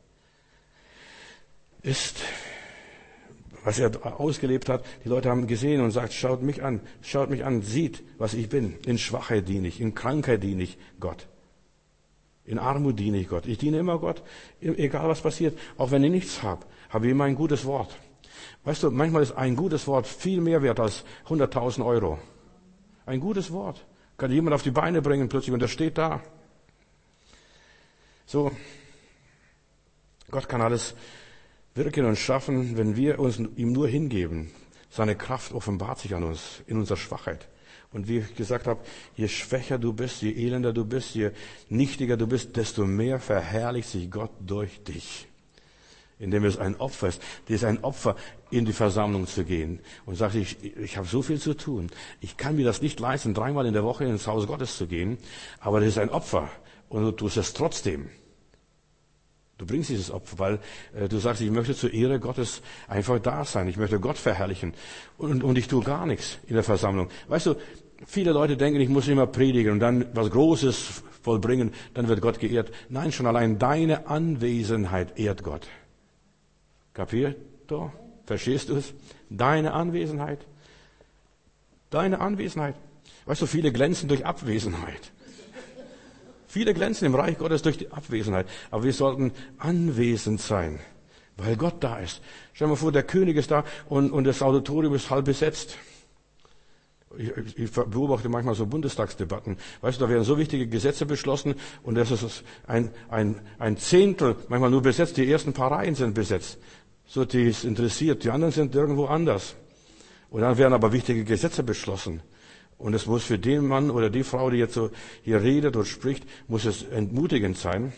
ist, was er ausgelebt hat. Die Leute haben gesehen und sagt, schaut mich an, sieht, was ich bin. In Schwachheit diene ich, in Krankheit diene ich Gott. In Armut diene ich Gott. Ich diene immer Gott, egal was passiert. Auch wenn ich nichts habe ich immer ein gutes Wort. Weißt du, manchmal ist ein gutes Wort viel mehr wert als 100.000 Euro. Ein gutes Wort kann jemand auf die Beine bringen plötzlich und er steht da. So, Gott kann alles wirken und schaffen, wenn wir uns ihm nur hingeben. Seine Kraft offenbart sich an uns, in unserer Schwachheit. Und wie ich gesagt habe, je schwächer du bist, je elender du bist, je nichtiger du bist, desto mehr verherrlicht sich Gott durch dich. Indem es ein Opfer ist. Das ist ein Opfer, in die Versammlung zu gehen. Und sagt, ich habe so viel zu tun. Ich kann mir das nicht leisten, 3-mal in der Woche ins Haus Gottes zu gehen. Aber das ist ein Opfer. Und du tust es trotzdem. Du bringst dieses Opfer, weil du sagst, ich möchte zur Ehre Gottes einfach da sein. Ich möchte Gott verherrlichen. Und ich tue gar nichts in der Versammlung. Weißt du, viele Leute denken, ich muss immer predigen und dann was Großes vollbringen, dann wird Gott geehrt. Nein, schon allein deine Anwesenheit ehrt Gott. Capito? Verstehst du es? Deine Anwesenheit. Deine Anwesenheit. Weißt du, viele glänzen durch Abwesenheit. Viele glänzen im Reich Gottes durch die Abwesenheit. Aber wir sollten anwesend sein, weil Gott da ist. Stell dir mal vor, der König ist da und das Auditorium ist halb besetzt. Ich beobachte manchmal so Bundestagsdebatten. Weißt du, da werden so wichtige Gesetze beschlossen und das ist ein Zehntel manchmal nur besetzt. Die ersten paar Reihen sind besetzt. So, die ist interessiert. Die anderen sind irgendwo anders. Und dann werden aber wichtige Gesetze beschlossen. Und es muss für den Mann oder die Frau, die jetzt so hier redet und spricht, muss es entmutigend sein.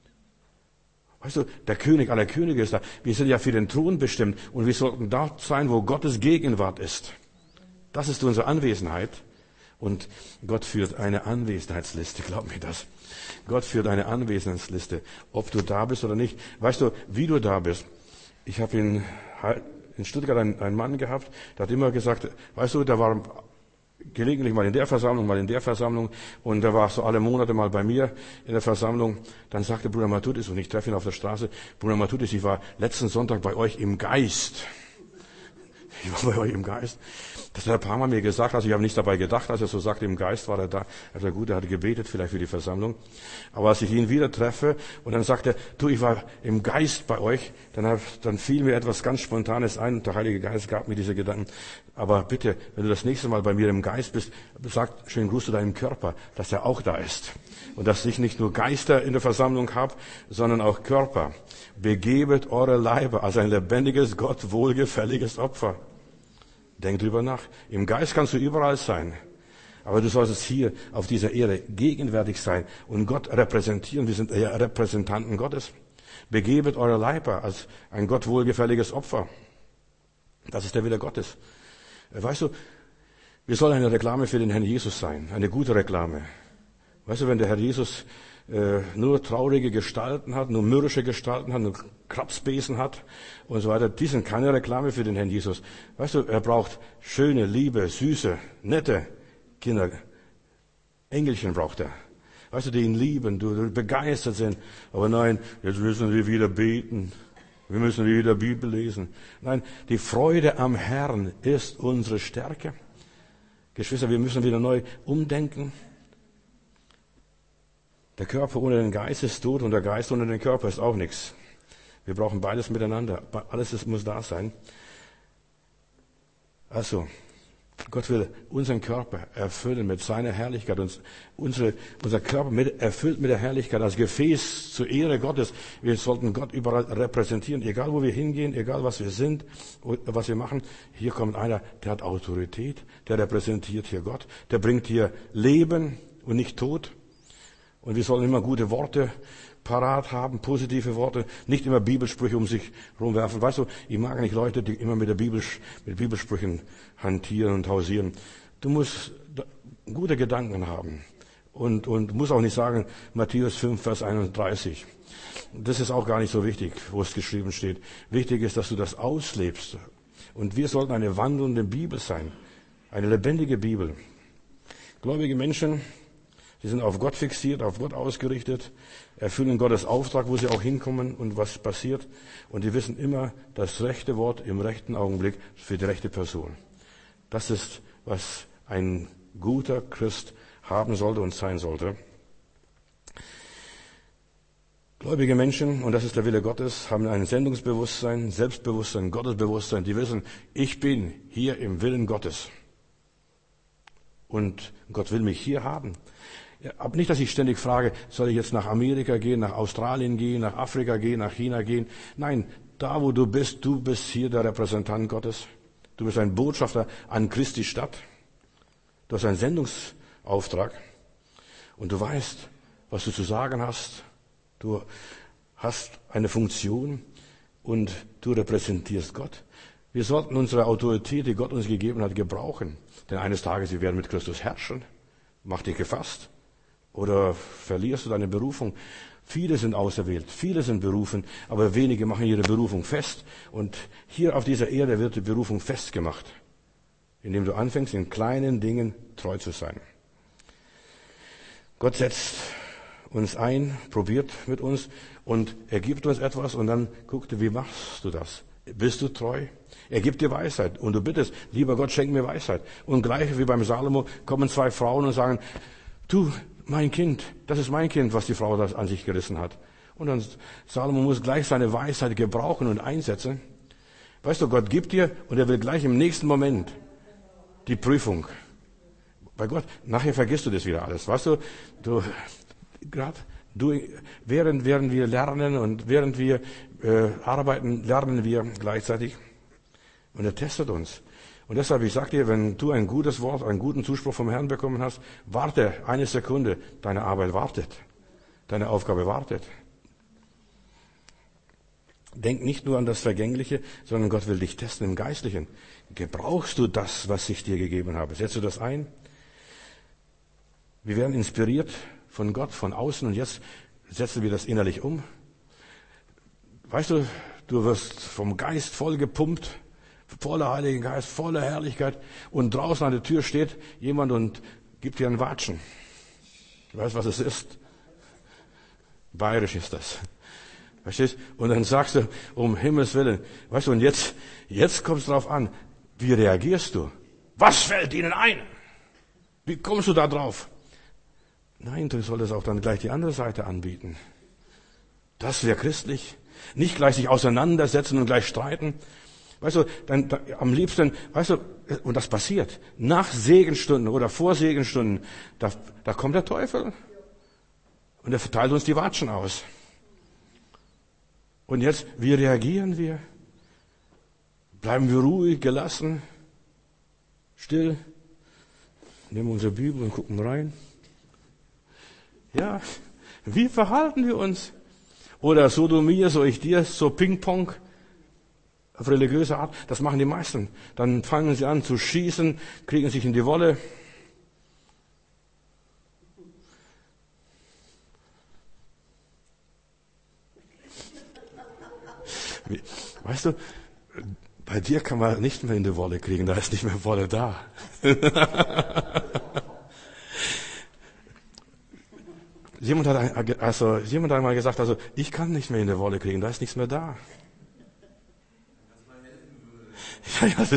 Weißt du, der König aller Könige ist da. Wir sind ja für den Thron bestimmt und wir sollten dort sein, wo Gottes Gegenwart ist. Das ist unsere Anwesenheit. Und Gott führt eine Anwesenheitsliste, glaub mir das. Gott führt eine Anwesenheitsliste, ob du da bist oder nicht. Weißt du, wie du da bist? Ich habe in Stuttgart einen Mann gehabt, der hat immer gesagt, weißt du, der war gelegentlich mal in der Versammlung und der war so alle Monate mal bei mir in der Versammlung. Dann sagte Bruder Matthäus, und ich treffe ihn auf der Straße, Bruder Matthäus, ich war letzten Sonntag bei euch im Geist. Ich war bei euch im Geist. Das hat er ein paar Mal mir gesagt, also ich habe nicht dabei gedacht, als er so sagte, im Geist war er da. Also gut, er hatte gebetet, vielleicht für die Versammlung. Aber als ich ihn wieder treffe und dann sagt er, du, ich war im Geist bei euch, dann fiel mir etwas ganz Spontanes ein. Der Heilige Geist gab mir diese Gedanken. Aber bitte, wenn du das nächste Mal bei mir im Geist bist, sag schönen Gruß zu deinem Körper, dass er auch da ist. Und dass ich nicht nur Geister in der Versammlung habe, sondern auch Körper. Begebet eure Leiber als ein lebendiges, Gott wohlgefälliges Opfer. Denk drüber nach. Im Geist kannst du überall sein. Aber du solltest hier auf dieser Erde gegenwärtig sein und Gott repräsentieren. Wir sind ja Repräsentanten Gottes. Begebet eure Leiber als ein Gott wohlgefälliges Opfer. Das ist der Wille Gottes. Weißt du, wir sollen eine Reklame für den Herrn Jesus sein. Eine gute Reklame. Weißt du, wenn der Herr Jesus nur traurige Gestalten hat, nur mürrische Gestalten hat, nur Krabsbesen hat und so weiter, die sind keine Reklame für den Herrn Jesus. Weißt du, er braucht schöne, liebe, süße, nette Kinder. Engelchen braucht er. Weißt du, die ihn lieben, die begeistert sind. Aber nein, jetzt müssen wir wieder beten. Wir müssen wieder Bibel lesen. Nein, die Freude am Herrn ist unsere Stärke. Geschwister, wir müssen wieder neu umdenken. Der Körper ohne den Geist ist tot und der Geist ohne den Körper ist auch nichts. Wir brauchen beides miteinander. Alles muss da sein. Also, Gott will unseren Körper erfüllen mit seiner Herrlichkeit. Unser Körper erfüllt mit der Herrlichkeit als Gefäß zur Ehre Gottes. Wir sollten Gott überall repräsentieren, egal wo wir hingehen, egal was wir sind, was wir machen. Hier kommt einer, der hat Autorität, der repräsentiert hier Gott, der bringt hier Leben und nicht Tod. Und wir sollen immer gute Worte parat haben, positive Worte, nicht immer Bibelsprüche um sich rumwerfen. Weißt du, ich mag nicht Leute, die immer mit Bibelsprüchen hantieren und hausieren. Du musst gute Gedanken haben und musst auch nicht sagen, Matthäus 5, Vers 31. Das ist auch gar nicht so wichtig, wo es geschrieben steht. Wichtig ist, dass du das auslebst. Und wir sollten eine wandelnde Bibel sein, eine lebendige Bibel. Gläubige Menschen, die sind auf Gott fixiert, auf Gott ausgerichtet, erfüllen Gottes Auftrag, wo sie auch hinkommen und was passiert. Und die wissen immer das rechte Wort im rechten Augenblick für die rechte Person. Das ist, was ein guter Christ haben sollte und sein sollte. Gläubige Menschen, und das ist der Wille Gottes, haben ein Sendungsbewusstsein, Selbstbewusstsein, Gottesbewusstsein. Die wissen, ich bin hier im Willen Gottes. Und Gott will mich hier haben. Aber nicht, dass ich ständig frage, soll ich jetzt nach Amerika gehen, nach Australien gehen, nach Afrika gehen, nach China gehen? Nein, da wo du bist hier der Repräsentant Gottes. Du bist ein Botschafter an Christi Stadt. Du hast einen Sendungsauftrag. Und du weißt, was du zu sagen hast. Du hast eine Funktion und du repräsentierst Gott. Wir sollten unsere Autorität, die Gott uns gegeben hat, gebrauchen. Denn eines Tages, wir werden mit Christus herrschen. Mach dich gefasst. Oder verlierst du deine Berufung? Viele sind auserwählt, viele sind berufen, aber wenige machen ihre Berufung fest. Und hier auf dieser Erde wird die Berufung festgemacht, indem du anfängst, in kleinen Dingen treu zu sein. Gott setzt uns ein, probiert mit uns und er gibt uns etwas und dann guckt er, wie machst du das? Bist du treu? Er gibt dir Weisheit und du bittest, lieber Gott, schenk mir Weisheit. Und gleich wie beim Salomo kommen zwei Frauen und sagen, du, mein Kind, das ist mein Kind, was die Frau das an sich gerissen hat. Und dann Salomo muss gleich seine Weisheit gebrauchen und einsetzen. Weißt du, Gott gibt dir und er will gleich im nächsten Moment die Prüfung. Bei Gott, nachher vergisst du das wieder alles. Weißt du, während wir lernen und während wir arbeiten, lernen wir gleichzeitig. Und er testet uns. Und deshalb, ich sage dir, wenn du ein gutes Wort, einen guten Zuspruch vom Herrn bekommen hast, warte eine Sekunde, deine Arbeit wartet. Deine Aufgabe wartet. Denk nicht nur an das Vergängliche, sondern Gott will dich testen im Geistlichen. Gebrauchst du das, was ich dir gegeben habe? Setzt du das ein? Wir werden inspiriert von Gott, von außen, und jetzt setzen wir das innerlich um. Weißt du, du wirst vom Geist voll gepumpt, voller Heiligen Geist, voller Herrlichkeit, und draußen an der Tür steht jemand und gibt dir einen Watschen. Du weißt, was es ist? Bayerisch ist das. Verstehst? Und dann sagst du, um Himmels Willen, weißt du, und jetzt kommt es drauf an, wie reagierst du? Was fällt ihnen ein? Wie kommst du da drauf? Nein, du solltest auch dann gleich die andere Seite anbieten. Das wäre christlich. Nicht gleich sich auseinandersetzen und gleich streiten. Weißt du, am liebsten, weißt du, und das passiert, nach Segenstunden oder vor Segenstunden, da kommt der Teufel und er verteilt uns die Watschen aus. Und jetzt, wie reagieren wir? Bleiben wir ruhig, gelassen, still, nehmen unsere Bibel und gucken rein. Ja, wie verhalten wir uns? Oder so du mir, so ich dir, so Ping-Pong, auf religiöse Art, das machen die meisten. Dann fangen sie an zu schießen, kriegen sich in die Wolle. Weißt du, bei dir kann man nicht mehr in die Wolle kriegen, da ist nicht mehr Wolle da. Jemand hat einmal gesagt, ich kann nicht mehr in die Wolle kriegen, da ist nichts mehr da. Ja,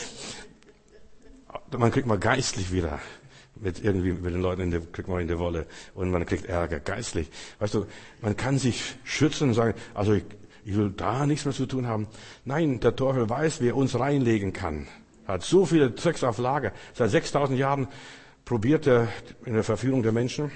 man kriegt mal geistlich wieder mit den Leuten kriegt man in die Wolle und man kriegt Ärger geistlich. Weißt du, man kann sich schützen und sagen, ich will da nichts mehr zu tun haben. Nein, der Teufel weiß, wie er uns reinlegen kann. Er hat so viele Tricks auf Lager. Seit 6000 Jahren probiert er in der Verführung der Menschen.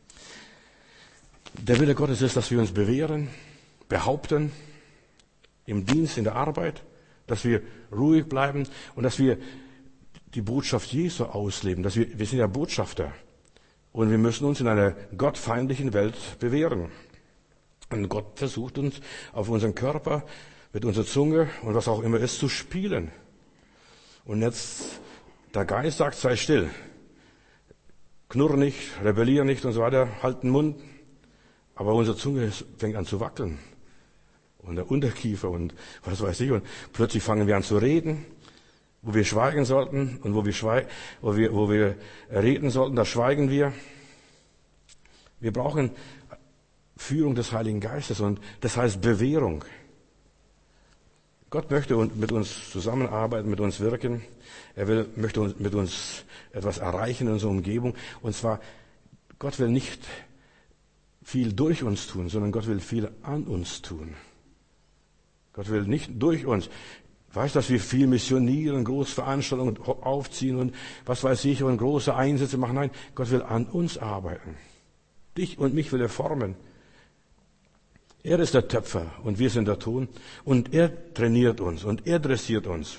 Der Wille Gottes ist, dass wir uns bewähren, behaupten, im Dienst, in der Arbeit, dass wir ruhig bleiben und dass wir die Botschaft Jesu ausleben. Wir sind ja Botschafter und wir müssen uns in einer gottfeindlichen Welt bewähren. Und Gott versucht uns auf unseren Körper, mit unserer Zunge und was auch immer ist, zu spielen. Und jetzt, der Geist sagt, sei still. Knurr nicht, rebellier nicht und so weiter, halt den Mund. Aber unsere Zunge fängt an zu wackeln. Und der Unterkiefer und was weiß ich. Und plötzlich fangen wir an zu reden, wo wir schweigen sollten. Und wo wir reden sollten, da schweigen wir. Wir brauchen Führung des Heiligen Geistes und das heißt Bewährung. Gott möchte mit uns zusammenarbeiten, mit uns wirken. Er möchte mit uns etwas erreichen in unserer Umgebung. Und zwar, Gott will nicht viel durch uns tun, sondern Gott will viel an uns tun. Gott will nicht durch uns. Weißt du, dass wir viel missionieren, Großveranstaltungen aufziehen und was weiß ich und große Einsätze machen? Nein, Gott will an uns arbeiten. Dich und mich will er formen. Er ist der Töpfer und wir sind der Ton und er trainiert uns und er dressiert uns.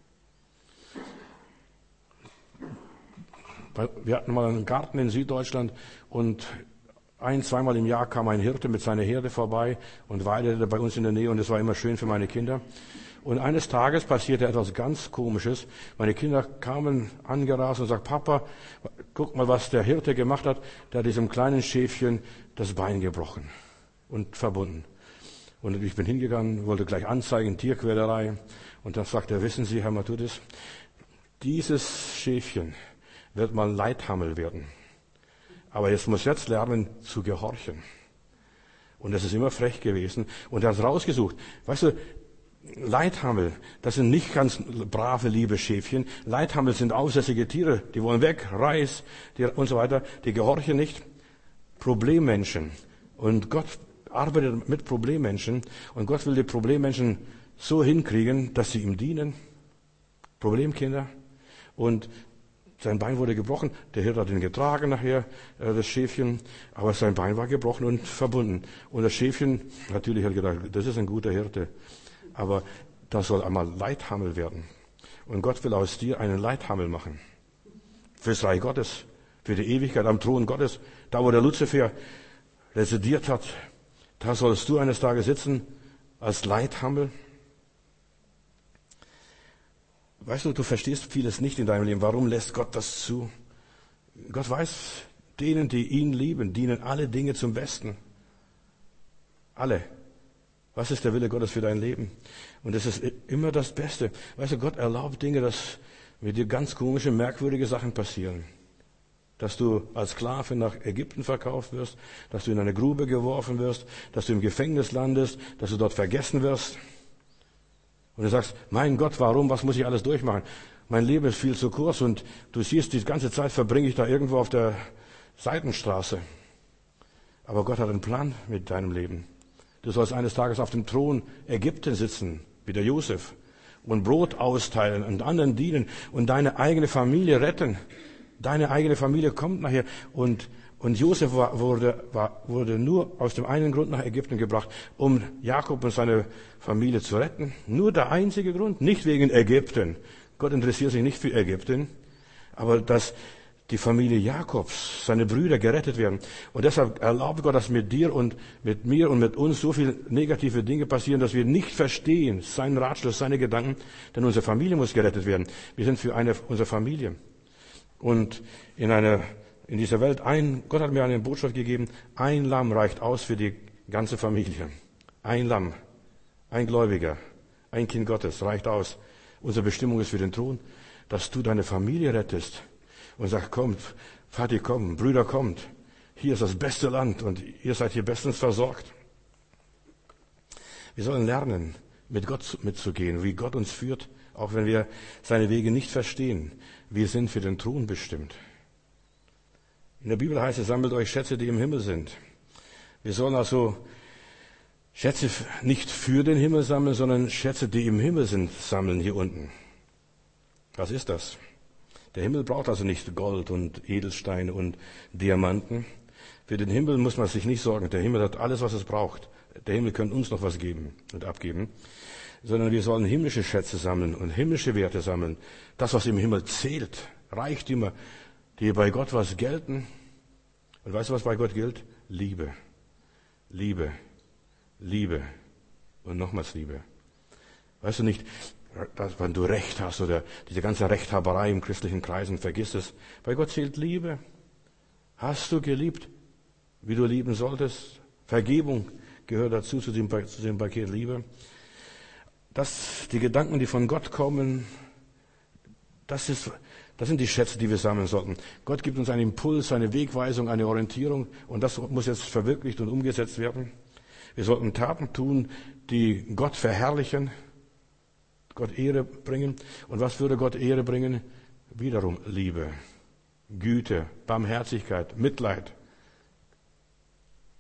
Wir hatten mal einen Garten in Süddeutschland und zweimal im Jahr kam ein Hirte mit seiner Herde vorbei und weidete bei uns in der Nähe und es war immer schön für meine Kinder. Und eines Tages passierte etwas ganz Komisches. Meine Kinder kamen angerast und sagten, Papa, guck mal, was der Hirte gemacht hat. Der hat diesem kleinen Schäfchen das Bein gebrochen und verbunden. Und ich bin hingegangen, wollte gleich anzeigen, Tierquälerei. Und dann sagte er, wissen Sie, Herr Matthäus, dieses Schäfchen wird mal Leithammel werden. Aber es muss jetzt lernen zu gehorchen. Und das ist immer frech gewesen. Und er hat es rausgesucht. Weißt du, Leithammel, das sind nicht ganz brave, liebe Schäfchen. Leithammel sind aussässige Tiere, die wollen weg, Reis und so weiter. Die gehorchen nicht. Problemmenschen. Und Gott arbeitet mit Problemmenschen. Und Gott will die Problemmenschen so hinkriegen, dass sie ihm dienen. Problemkinder. Und sein Bein wurde gebrochen. Der Hirte hat ihn getragen nachher, das Schäfchen. Aber sein Bein war gebrochen und verbunden. Und das Schäfchen, natürlich hat gedacht, das ist ein guter Hirte. Aber das soll einmal Leithammel werden. Und Gott will aus dir einen Leithammel machen. Fürs Reich Gottes. Für die Ewigkeit am Thron Gottes. Da, wo der Luzifer residiert hat. Da sollst du eines Tages sitzen als Leithammel. Weißt du, du verstehst vieles nicht in deinem Leben. Warum lässt Gott das zu? Gott weiß, denen, die ihn lieben, dienen alle Dinge zum Besten. Alle. Was ist der Wille Gottes für dein Leben? Und es ist immer das Beste. Weißt du, Gott erlaubt Dinge, dass mit dir ganz komische, merkwürdige Sachen passieren. Dass du als Sklave nach Ägypten verkauft wirst, dass du in eine Grube geworfen wirst, dass du im Gefängnis landest, dass du dort vergessen wirst. Und du sagst, mein Gott, warum, was muss ich alles durchmachen? Mein Leben ist viel zu kurz und du siehst, die ganze Zeit verbringe ich da irgendwo auf der Seitenstraße. Aber Gott hat einen Plan mit deinem Leben. Du sollst eines Tages auf dem Thron Ägypten sitzen, wie der Josef, und Brot austeilen und anderen dienen und deine eigene Familie retten. Deine eigene Familie kommt nachher und Josef wurde nur aus dem einen Grund nach Ägypten gebracht, um Jakob und seine Familie zu retten. Nur der einzige Grund, nicht wegen Ägypten. Gott interessiert sich nicht für Ägypten, aber dass die Familie Jakobs, seine Brüder gerettet werden. Und deshalb erlaubt Gott, dass mit dir und mit mir und mit uns so viele negative Dinge passieren, dass wir nicht verstehen, seinen Ratschluss, seine Gedanken, denn unsere Familie muss gerettet werden. Wir sind für unsere Familie. Und in dieser Welt, Gott hat mir eine Botschaft gegeben, ein Lamm reicht aus für die ganze Familie. Ein Lamm, ein Gläubiger, ein Kind Gottes reicht aus. Unsere Bestimmung ist für den Thron, dass du deine Familie rettest. Und sagt, kommt, Vati, kommt, Brüder, kommt. Hier ist das beste Land und ihr seid hier bestens versorgt. Wir sollen lernen, mit Gott mitzugehen, wie Gott uns führt, auch wenn wir seine Wege nicht verstehen. Wir sind für den Thron bestimmt. In der Bibel heißt es, sammelt euch Schätze, die im Himmel sind. Wir sollen also Schätze nicht für den Himmel sammeln, sondern Schätze, die im Himmel sind, sammeln hier unten. Was ist das? Der Himmel braucht also nicht Gold und Edelsteine und Diamanten. Für den Himmel muss man sich nicht sorgen. Der Himmel hat alles, was es braucht. Der Himmel könnte uns noch was geben und abgeben. Sondern wir sollen himmlische Schätze sammeln und himmlische Werte sammeln. Das, was im Himmel zählt. Reichtümer, die bei Gott was gelten. Und weißt du, was bei Gott gilt? Liebe. Liebe. Liebe. Und nochmals Liebe. Weißt du nicht, dass, wenn du Recht hast oder diese ganze Rechthaberei im christlichen Kreisen, vergiss es. Bei Gott zählt Liebe. Hast du geliebt, wie du lieben solltest? Vergebung gehört dazu, zu dem Paket Liebe. Die Gedanken, die von Gott kommen, das sind die Schätze, die wir sammeln sollten. Gott gibt uns einen Impuls, eine Wegweisung, eine Orientierung und das muss jetzt verwirklicht und umgesetzt werden. Wir sollten Taten tun, die Gott verherrlichen, Gott Ehre bringen. Und was würde Gott Ehre bringen? Wiederum Liebe, Güte, Barmherzigkeit, Mitleid.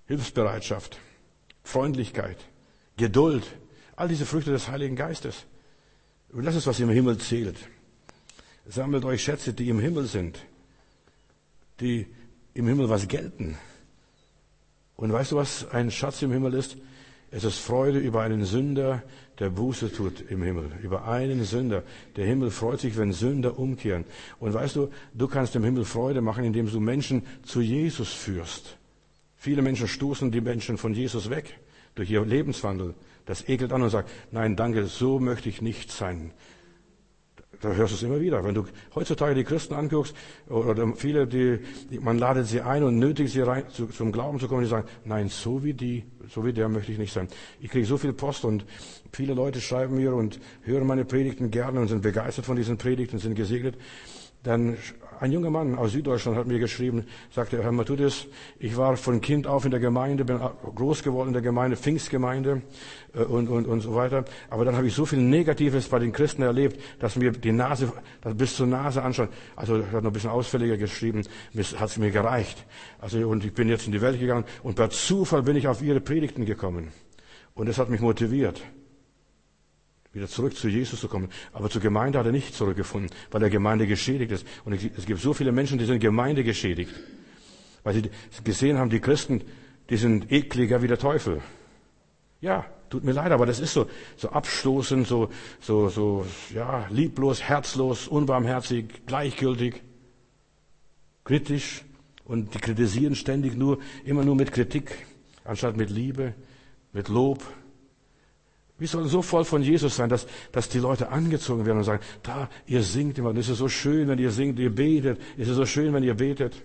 Hilfsbereitschaft, Freundlichkeit, Geduld, all diese Früchte des Heiligen Geistes. Und das ist, was im Himmel zählt. Sammelt euch Schätze, die im Himmel sind, die im Himmel was gelten. Und weißt du, was ein Schatz im Himmel ist? Es ist Freude über einen Sünder, der Buße tut im Himmel. Über einen Sünder. Der Himmel freut sich, wenn Sünder umkehren. Und weißt du, du kannst im Himmel Freude machen, indem du Menschen zu Jesus führst. Viele Menschen stoßen die Menschen von Jesus weg durch ihr Lebenswandel. Das ekelt an und sagt, nein, danke, so möchte ich nicht sein. Da hörst du es immer wieder. Wenn du heutzutage die Christen anguckst, oder viele, man ladet sie ein und nötigt sie rein, zum Glauben zu kommen, die sagen, nein, so wie der möchte ich nicht sein. Ich kriege so viel Post und viele Leute schreiben mir und hören meine Predigten gerne und sind begeistert von diesen Predigten, sind gesegnet. Dann ein junger Mann aus Süddeutschland hat mir geschrieben, sagte, Herr Matthäus, ich war von Kind auf in der Gemeinde, bin groß geworden in der Gemeinde, Pfingstgemeinde und so weiter. Aber dann habe ich so viel Negatives bei den Christen erlebt, dass mir die Nase, bis zur Nase anschaut. Also er hat noch ein bisschen ausfälliger geschrieben, hat es mir gereicht. Also und ich bin jetzt in die Welt gegangen und per Zufall bin ich auf ihre Predigten gekommen. Und das hat mich motiviert, wieder zurück zu Jesus zu kommen. Aber zur Gemeinde hat er nicht zurückgefunden, weil der Gemeinde geschädigt ist. Und es gibt so viele Menschen, die sind Gemeinde geschädigt. Weil sie gesehen haben, die Christen, die sind ekliger wie der Teufel. Ja, tut mir leid, aber das ist so abstoßend, ja, lieblos, herzlos, unbarmherzig, gleichgültig, kritisch. Und die kritisieren ständig immer nur mit Kritik, anstatt mit Liebe, mit Lob. Wir sollen so voll von Jesus sein, dass die Leute angezogen werden und sagen, da, ihr singt immer, es ist so schön, wenn ihr singt, ihr betet, es ist so schön, wenn ihr betet.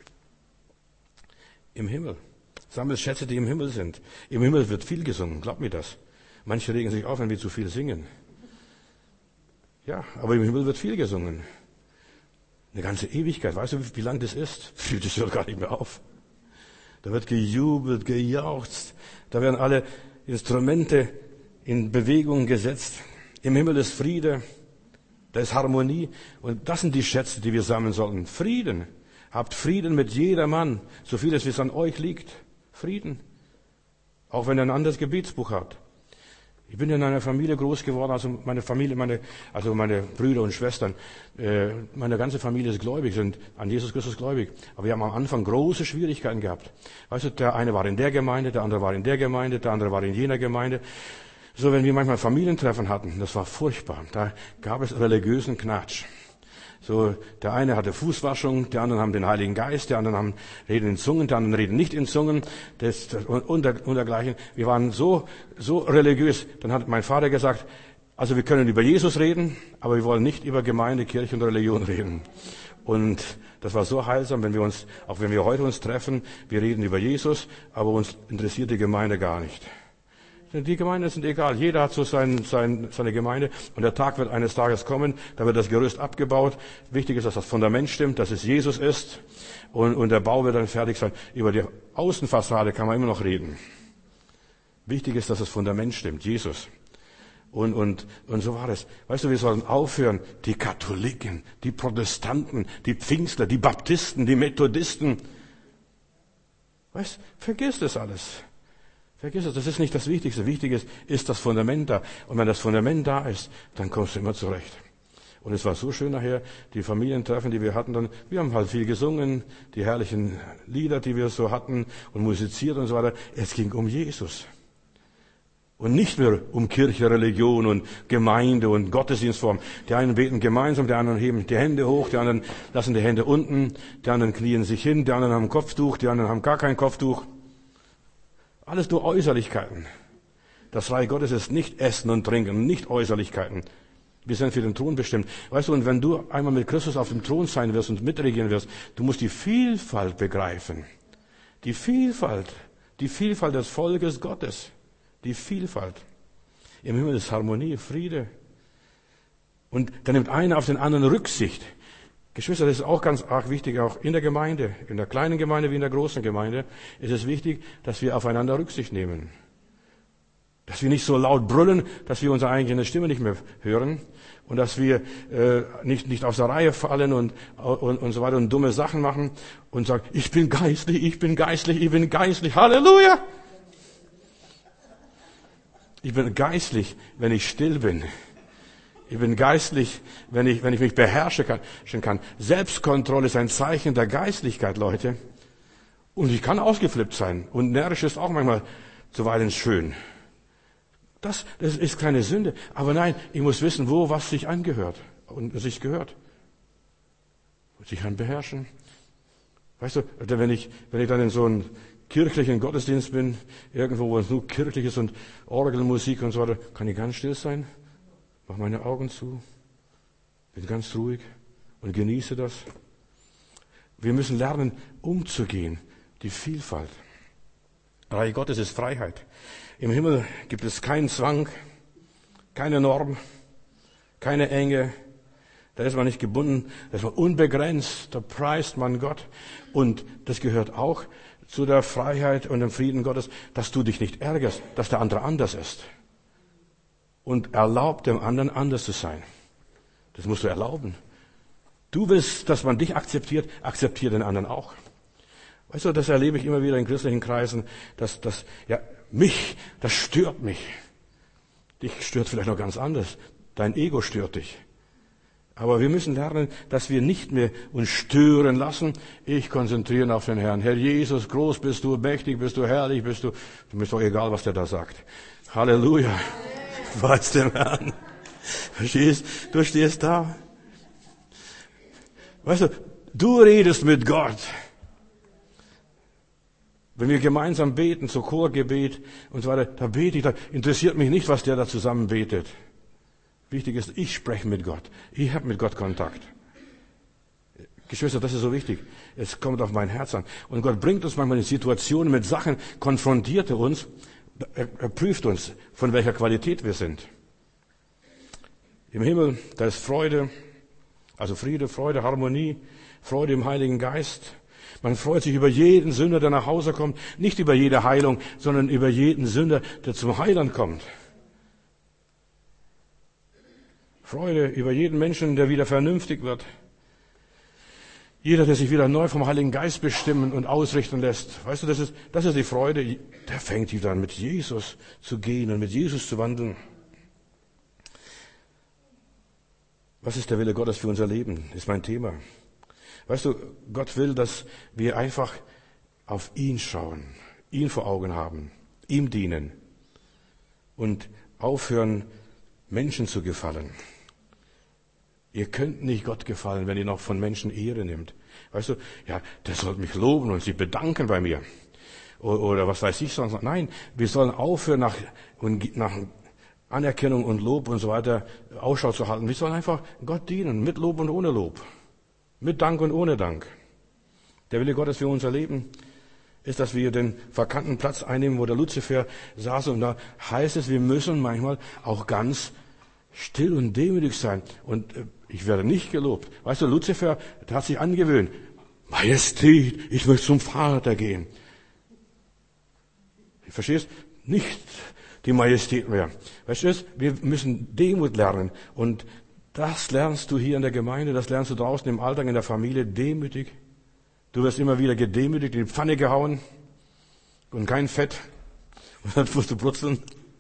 Im Himmel. Sammelt Schätze, die im Himmel sind. Im Himmel wird viel gesungen, glaubt mir das. Manche regen sich auf, wenn wir zu viel singen. Ja, aber im Himmel wird viel gesungen. Eine ganze Ewigkeit. Weißt du, wie lang das ist? Das hört gar nicht mehr auf. Da wird gejubelt, gejauchzt. Da werden alle Instrumente in Bewegung gesetzt. Im Himmel ist Friede, da ist Harmonie. Und das sind die Schätze, die wir sammeln sollten. Frieden. Habt Frieden mit jedermann, so viel es wie es an euch liegt. Frieden. Auch wenn ihr ein anderes Gebetsbuch habt. Ich bin in einer Familie groß geworden, also meine Brüder und Schwestern, meine ganze Familie ist gläubig, sind an Jesus Christus gläubig. Aber wir haben am Anfang große Schwierigkeiten gehabt. Weißt du, der eine war in der Gemeinde, der andere war in der Gemeinde, der andere war in jener Gemeinde. So, wenn wir manchmal Familientreffen hatten, das war furchtbar. Da gab es religiösen Knatsch. So, der eine hatte Fußwaschung, die anderen haben den Heiligen Geist, die anderen reden in Zungen, die anderen reden nicht in Zungen, und dergleichen. Wir waren so religiös. Dann hat mein Vater gesagt, also wir können über Jesus reden, aber wir wollen nicht über Gemeinde, Kirche und Religion reden. Und das war so heilsam, wenn wir heute uns treffen, wir reden über Jesus, aber uns interessiert die Gemeinde gar nicht. Die Gemeinden sind egal. Jeder hat so seine Gemeinde. Und der Tag wird eines Tages kommen, da wird das Gerüst abgebaut. Wichtig ist, dass das Fundament stimmt, dass es Jesus ist. Und der Bau wird dann fertig sein. Über die Außenfassade kann man immer noch reden. Wichtig ist, dass das Fundament stimmt, Jesus. Und so war es. Weißt du, wir sollen aufhören, die Katholiken, die Protestanten, die Pfingstler, die Baptisten, die Methodisten. Weißt, vergiss das alles. Vergiss es, das ist nicht das Wichtigste. Wichtig ist das Fundament da. Und wenn das Fundament da ist, dann kommst du immer zurecht. Und es war so schön nachher, die Familientreffen, die wir hatten, wir haben halt viel gesungen, die herrlichen Lieder, die wir so hatten und musiziert und so weiter. Es ging um Jesus. Und nicht mehr um Kirche, Religion und Gemeinde und Gottesdienstform. Die einen beten gemeinsam, die anderen heben die Hände hoch, die anderen lassen die Hände unten, die anderen knien sich hin, die anderen haben ein Kopftuch, die anderen haben gar kein Kopftuch. Alles nur Äußerlichkeiten. Das Reich Gottes ist nicht Essen und Trinken, nicht Äußerlichkeiten. Wir sind für den Thron bestimmt. Weißt du, und wenn du einmal mit Christus auf dem Thron sein wirst und mitregieren wirst, du musst die Vielfalt begreifen. Die Vielfalt des Volkes Gottes. Die Vielfalt. Im Himmel ist Harmonie, Friede. Und da nimmt einer auf den anderen Rücksicht. Geschwister, das ist auch ganz arg wichtig, auch in der Gemeinde, in der kleinen Gemeinde wie in der großen Gemeinde, ist es wichtig, dass wir aufeinander Rücksicht nehmen. Dass wir nicht so laut brüllen, dass wir unsere eigene Stimme nicht mehr hören. Und dass wir nicht aus der Reihe fallen und so weiter und dumme Sachen machen und sagen, ich bin geistlich, ich bin geistlich, ich bin geistlich. Halleluja! Ich bin geistlich, wenn ich still bin. Ich bin geistlich, wenn ich mich beherrschen kann. Selbstkontrolle ist ein Zeichen der Geistlichkeit, Leute. Und ich kann ausgeflippt sein. Und närrisch ist auch manchmal zuweilen schön. Das ist keine Sünde. Aber nein, ich muss wissen, wo was sich angehört und sich gehört. Und sich kann beherrschen. Weißt du, wenn ich dann in so einem kirchlichen Gottesdienst bin, irgendwo, wo es nur kirchlich ist und Orgelmusik und so weiter, kann ich ganz still sein, mache meine Augen zu, bin ganz ruhig und genieße das. Wir müssen lernen, umzugehen, die Vielfalt. Reich Gottes ist Freiheit. Im Himmel gibt es keinen Zwang, keine Norm, keine Enge. Da ist man nicht gebunden, da ist man unbegrenzt, da preist man Gott. Und das gehört auch zu der Freiheit und dem Frieden Gottes, dass du dich nicht ärgerst, dass der andere anders ist. Und erlaubt dem anderen anders zu sein. Das musst du erlauben. Du willst, dass man dich akzeptiert, akzeptiere den anderen auch. Weißt du, das erlebe ich immer wieder in christlichen Kreisen, das stört mich. Dich stört vielleicht noch ganz anders. Dein Ego stört dich. Aber wir müssen lernen, dass wir nicht mehr uns stören lassen. Ich konzentriere auf den Herrn. Herr Jesus, groß bist du, mächtig bist du, herrlich bist du. Mir ist doch egal, was der da sagt. Halleluja. Preis dem Herrn. Verstehst? Du stehst da. Weißt du, du redest mit Gott. Wenn wir gemeinsam beten, so Chorgebet und so weiter, da bete ich, da interessiert mich nicht, was der da zusammen betet. Wichtig ist, ich spreche mit Gott. Ich habe mit Gott Kontakt. Geschwister, das ist so wichtig. Es kommt auf mein Herz an. Und Gott bringt uns manchmal in Situationen mit Sachen, konfrontiert uns, er prüft uns, von welcher Qualität wir sind. Im Himmel, da ist Freude, also Friede, Freude, Harmonie, Freude im Heiligen Geist. Man freut sich über jeden Sünder, der nach Hause kommt. Nicht über jede Heilung, sondern über jeden Sünder, der zum Heiland kommt. Freude über jeden Menschen, der wieder vernünftig wird. Jeder, der sich wieder neu vom Heiligen Geist bestimmen und ausrichten lässt. Weißt du, das ist die Freude. Der fängt wieder an, mit Jesus zu gehen und mit Jesus zu wandeln. Was ist der Wille Gottes für unser Leben? Ist mein Thema. Weißt du, Gott will, dass wir einfach auf ihn schauen, ihn vor Augen haben, ihm dienen und aufhören, Menschen zu gefallen. Ihr könnt nicht Gott gefallen, wenn ihr noch von Menschen Ehre nimmt. Weißt du, ja, der soll mich loben und sich bedanken bei mir. Oder was weiß ich sonst. Nein, wir sollen aufhören, nach Anerkennung und Lob und so weiter Ausschau zu halten. Wir sollen einfach Gott dienen, mit Lob und ohne Lob. Mit Dank und ohne Dank. Der Wille Gottes für unser Leben ist, dass wir den vakanten Platz einnehmen, wo der Luzifer saß. Und da heißt es, wir müssen manchmal auch ganz still und demütig sein. Und ich werde nicht gelobt. Weißt du, Luzifer, der hat sich angewöhnt. Majestät, ich möchte zum Vater gehen. Du verstehst? Nicht die Majestät mehr. Weißt du, wir müssen Demut lernen. Und das lernst du hier in der Gemeinde, das lernst du draußen im Alltag, in der Familie, demütig. Du wirst immer wieder gedemütigt, in die Pfanne gehauen und kein Fett. Und dann musst du brutzeln.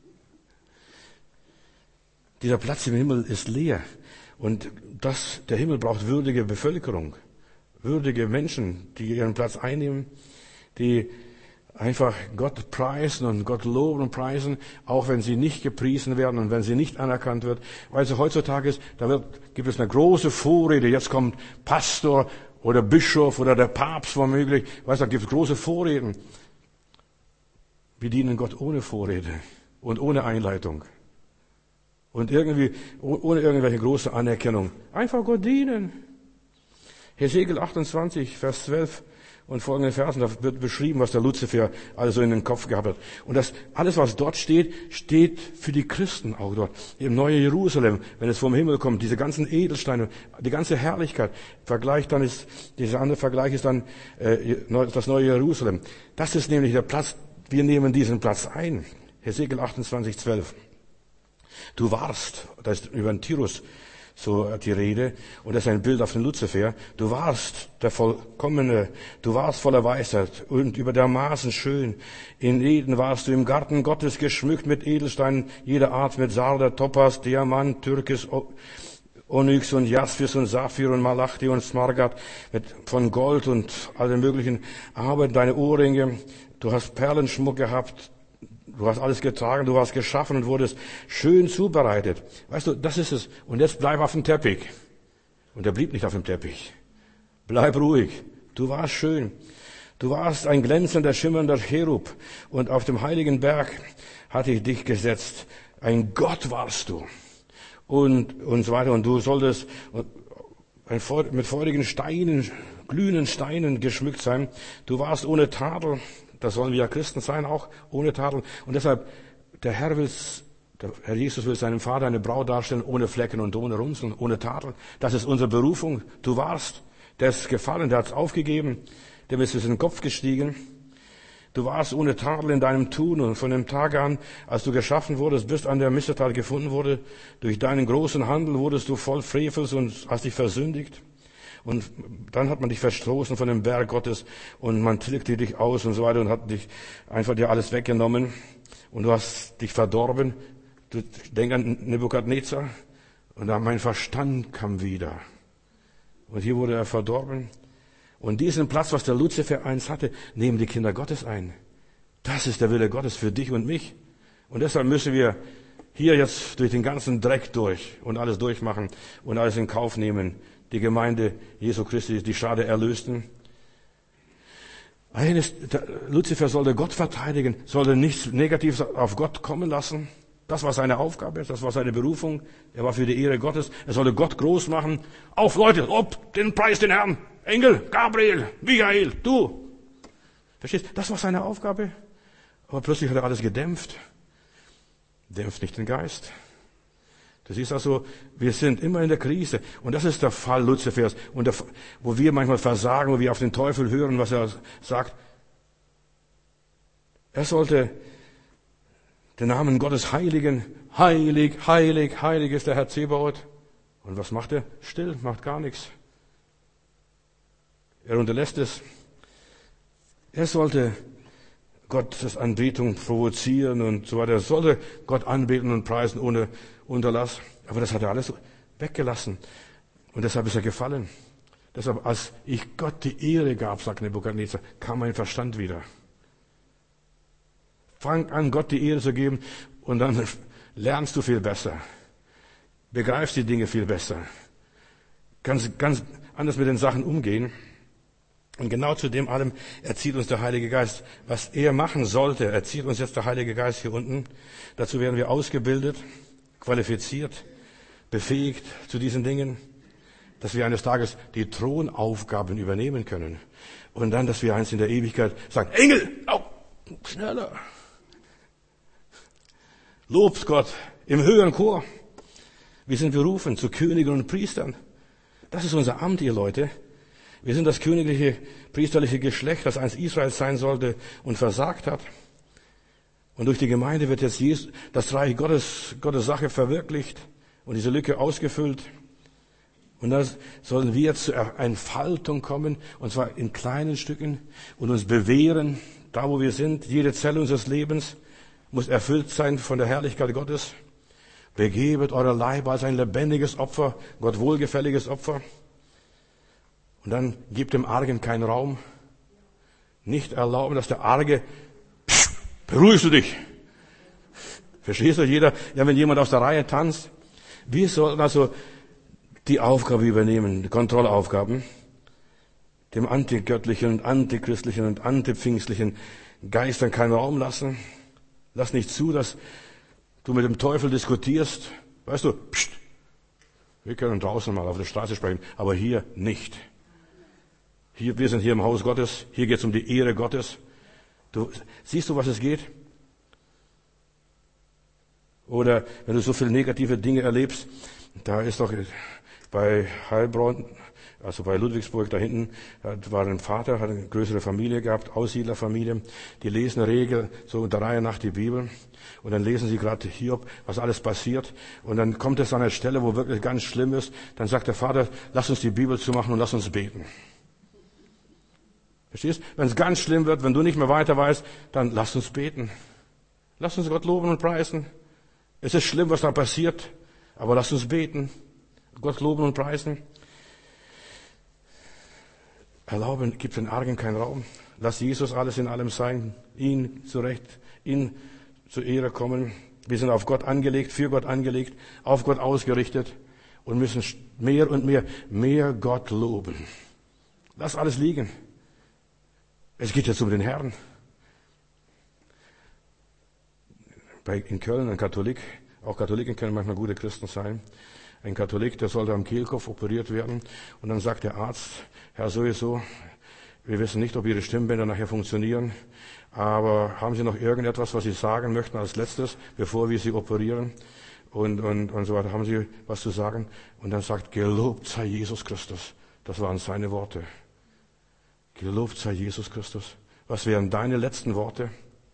Dieser Platz im Himmel ist leer. Und der Himmel braucht würdige Bevölkerung. Würdige Menschen, die ihren Platz einnehmen, die einfach Gott preisen und Gott loben und preisen, auch wenn sie nicht gepriesen werden und wenn sie nicht anerkannt wird. Weil es heutzutage ist, gibt es eine große Vorrede. Jetzt kommt Pastor oder Bischof oder der Papst womöglich. Weißt du, da gibt es große Vorreden. Wir dienen Gott ohne Vorrede und ohne Einleitung. Und irgendwie, ohne irgendwelche große Anerkennung. Einfach Gott dienen. Hesekiel 28, Vers 12 und folgende Versen, da wird beschrieben, was der Luzifer also in den Kopf gehabt hat. Und das, alles, was dort steht, steht für die Christen auch dort. Im neuen Jerusalem, wenn es vom Himmel kommt, diese ganzen Edelsteine, die ganze Herrlichkeit. Dieser andere Vergleich ist dann das neue Jerusalem. Das ist nämlich der Platz, wir nehmen diesen Platz ein. Hesekiel 28,12. Du warst, da ist über den Tyrus so die Rede, und das ist ein Bild auf den Luzifer. Du warst der Vollkommene, du warst voller Weisheit und über der Maßen schön. In Eden warst du im Garten Gottes geschmückt mit Edelsteinen jeder Art, mit Sarder, Topas, Diamant, Türkis, Onyx und Jaspis und Saphir und Malachi und Smaragd, von Gold und allen möglichen Arbeiten, deine Ohrringe. Du hast Perlenschmuck gehabt. Du hast alles getragen, du warst geschaffen und wurdest schön zubereitet. Weißt du, das ist es. Und jetzt bleib auf dem Teppich. Und er blieb nicht auf dem Teppich. Bleib ruhig. Du warst schön. Du warst ein glänzender, schimmernder Cherub. Und auf dem heiligen Berg hatte ich dich gesetzt. Ein Gott warst du. Und so weiter. Und du solltest mit feurigen Steinen, glühenden Steinen geschmückt sein. Du warst ohne Tadel. Das sollen wir ja Christen sein, auch ohne Tadel. Und deshalb, der Herr Jesus will seinem Vater eine Braut darstellen, ohne Flecken und ohne Runzeln, ohne Tadel. Das ist unsere Berufung. Du warst, der ist gefallen, der hat es aufgegeben, dem ist es in den Kopf gestiegen. Du warst ohne Tadel in deinem Tun und von dem Tag an, als du geschaffen wurdest, bis an der Missetat gefunden wurde, durch deinen großen Handel wurdest du voll Frevels und hast dich versündigt. Und dann hat man dich verstoßen von dem Berg Gottes und man tilgte dich aus und so weiter und hat dich einfach dir alles weggenommen und du hast dich verdorben. Du denk an Nebukadnezar und dann mein Verstand kam wieder. Und hier wurde er verdorben. Und diesen Platz, was der Luzifer einst hatte, nehmen die Kinder Gottes ein. Das ist der Wille Gottes für dich und mich. Und deshalb müssen wir hier jetzt durch den ganzen Dreck durch und alles durchmachen und alles in Kauf nehmen. Die Gemeinde Jesu Christi, die Schade Erlösten. Luzifer sollte Gott verteidigen, sollte nichts Negatives auf Gott kommen lassen. Das war seine Aufgabe, das war seine Berufung. Er war für die Ehre Gottes. Er sollte Gott groß machen. Auf Leute, den Preis den Herrn. Engel, Gabriel, Michael, du. Verstehst? Das war seine Aufgabe. Aber plötzlich hat er alles gedämpft. Dämpft nicht den Geist. Du siehst also, wir sind immer in der Krise. Und das ist der Fall Luzifers. Und wo wir manchmal versagen, wo wir auf den Teufel hören, was er sagt. Er sollte den Namen Gottes heiligen. Heilig, heilig, heilig ist der Herr Zebaoth. Und was macht er? Still, macht gar nichts. Er unterlässt es. Er sollte Gottes Anbetung provozieren und so weiter. Er sollte Gott anbeten und preisen ohne Unterlass. Aber das hat er alles weggelassen. Und deshalb ist er gefallen. Deshalb, als ich Gott die Ehre gab, sagt Nebukadnezar, kam mein Verstand wieder. Fang an, Gott die Ehre zu geben und dann lernst du viel besser. Begreifst die Dinge viel besser. Ganz anders mit den Sachen umgehen. Und genau zu dem allem erzieht uns der Heilige Geist. Was er machen sollte, erzieht uns jetzt der Heilige Geist hier unten. Dazu werden wir ausgebildet, qualifiziert, befähigt zu diesen Dingen, dass wir eines Tages die Thronaufgaben übernehmen können. Und dann, dass wir eins in der Ewigkeit sagen, Engel, schneller. Lobt Gott im höheren Chor. Wir sind berufen zu Königen und Priestern. Das ist unser Amt, ihr Leute. Wir sind das königliche, priesterliche Geschlecht, das einst Israel sein sollte und versagt hat. Und durch die Gemeinde wird jetzt das Reich Gottes Sache verwirklicht und diese Lücke ausgefüllt. Und da sollen wir zur Entfaltung kommen, und zwar in kleinen Stücken, und uns bewähren, da wo wir sind. Jede Zelle unseres Lebens muss erfüllt sein von der Herrlichkeit Gottes. Begebet eure Leiber als ein lebendiges Opfer, Gott wohlgefälliges Opfer. Und dann gebt dem Argen keinen Raum. Nicht erlauben, dass der Arge, beruhigst du dich. Verstehst du, wenn jemand aus der Reihe tanzt? Wir sollten also die Aufgabe übernehmen, die Kontrollaufgaben, dem antigöttlichen und antichristlichen und antipfingstlichen Geistern keinen Raum lassen. Lass nicht zu, dass du mit dem Teufel diskutierst. Weißt du, wir können draußen mal auf der Straße sprechen, aber hier nicht. Wir sind hier im Haus Gottes, hier geht es um die Ehre Gottes. Siehst du, was es geht? Oder wenn du so viele negative Dinge erlebst, da ist doch Bei Heilbronn, also bei Ludwigsburg da hinten, war ein Vater, hat eine größere Familie gehabt, Aussiedlerfamilie. Die lesen Regel so in der Reihe nach die Bibel. Und dann lesen sie gerade Hiob, was alles passiert. Und dann kommt es an eine Stelle, wo wirklich ganz schlimm ist. Dann sagt der Vater, lass uns die Bibel zumachen und lass uns beten. Verstehst? Wenn es ganz schlimm wird, wenn du nicht mehr weiter weißt, dann lass uns beten. Lass uns Gott loben und preisen. Es ist schlimm, was da passiert, aber lass uns beten. Gott loben und preisen. Erlauben, gib den Argen keinen Raum. Lass Jesus alles in allem sein. Ihn zurecht, ihn zur Ehre kommen. Wir sind auf Gott angelegt, für Gott angelegt, auf Gott ausgerichtet und müssen mehr und mehr Gott loben. Lass alles liegen. Es geht jetzt um den Herrn. In Köln ein Katholik, auch Katholiken können manchmal gute Christen sein. Ein Katholik, der sollte am Kehlkopf operiert werden. Und dann sagt der Arzt, Herr sowieso, wir wissen nicht, ob Ihre Stimmbänder nachher funktionieren, aber haben Sie noch irgendetwas, was Sie sagen möchten als letztes, bevor wir Sie operieren? Und so weiter. Haben Sie was zu sagen? Und dann sagt, gelobt sei Jesus Christus. Das waren seine Worte. Gelobt sei Jesus Christus. Was wären deine letzten Worte?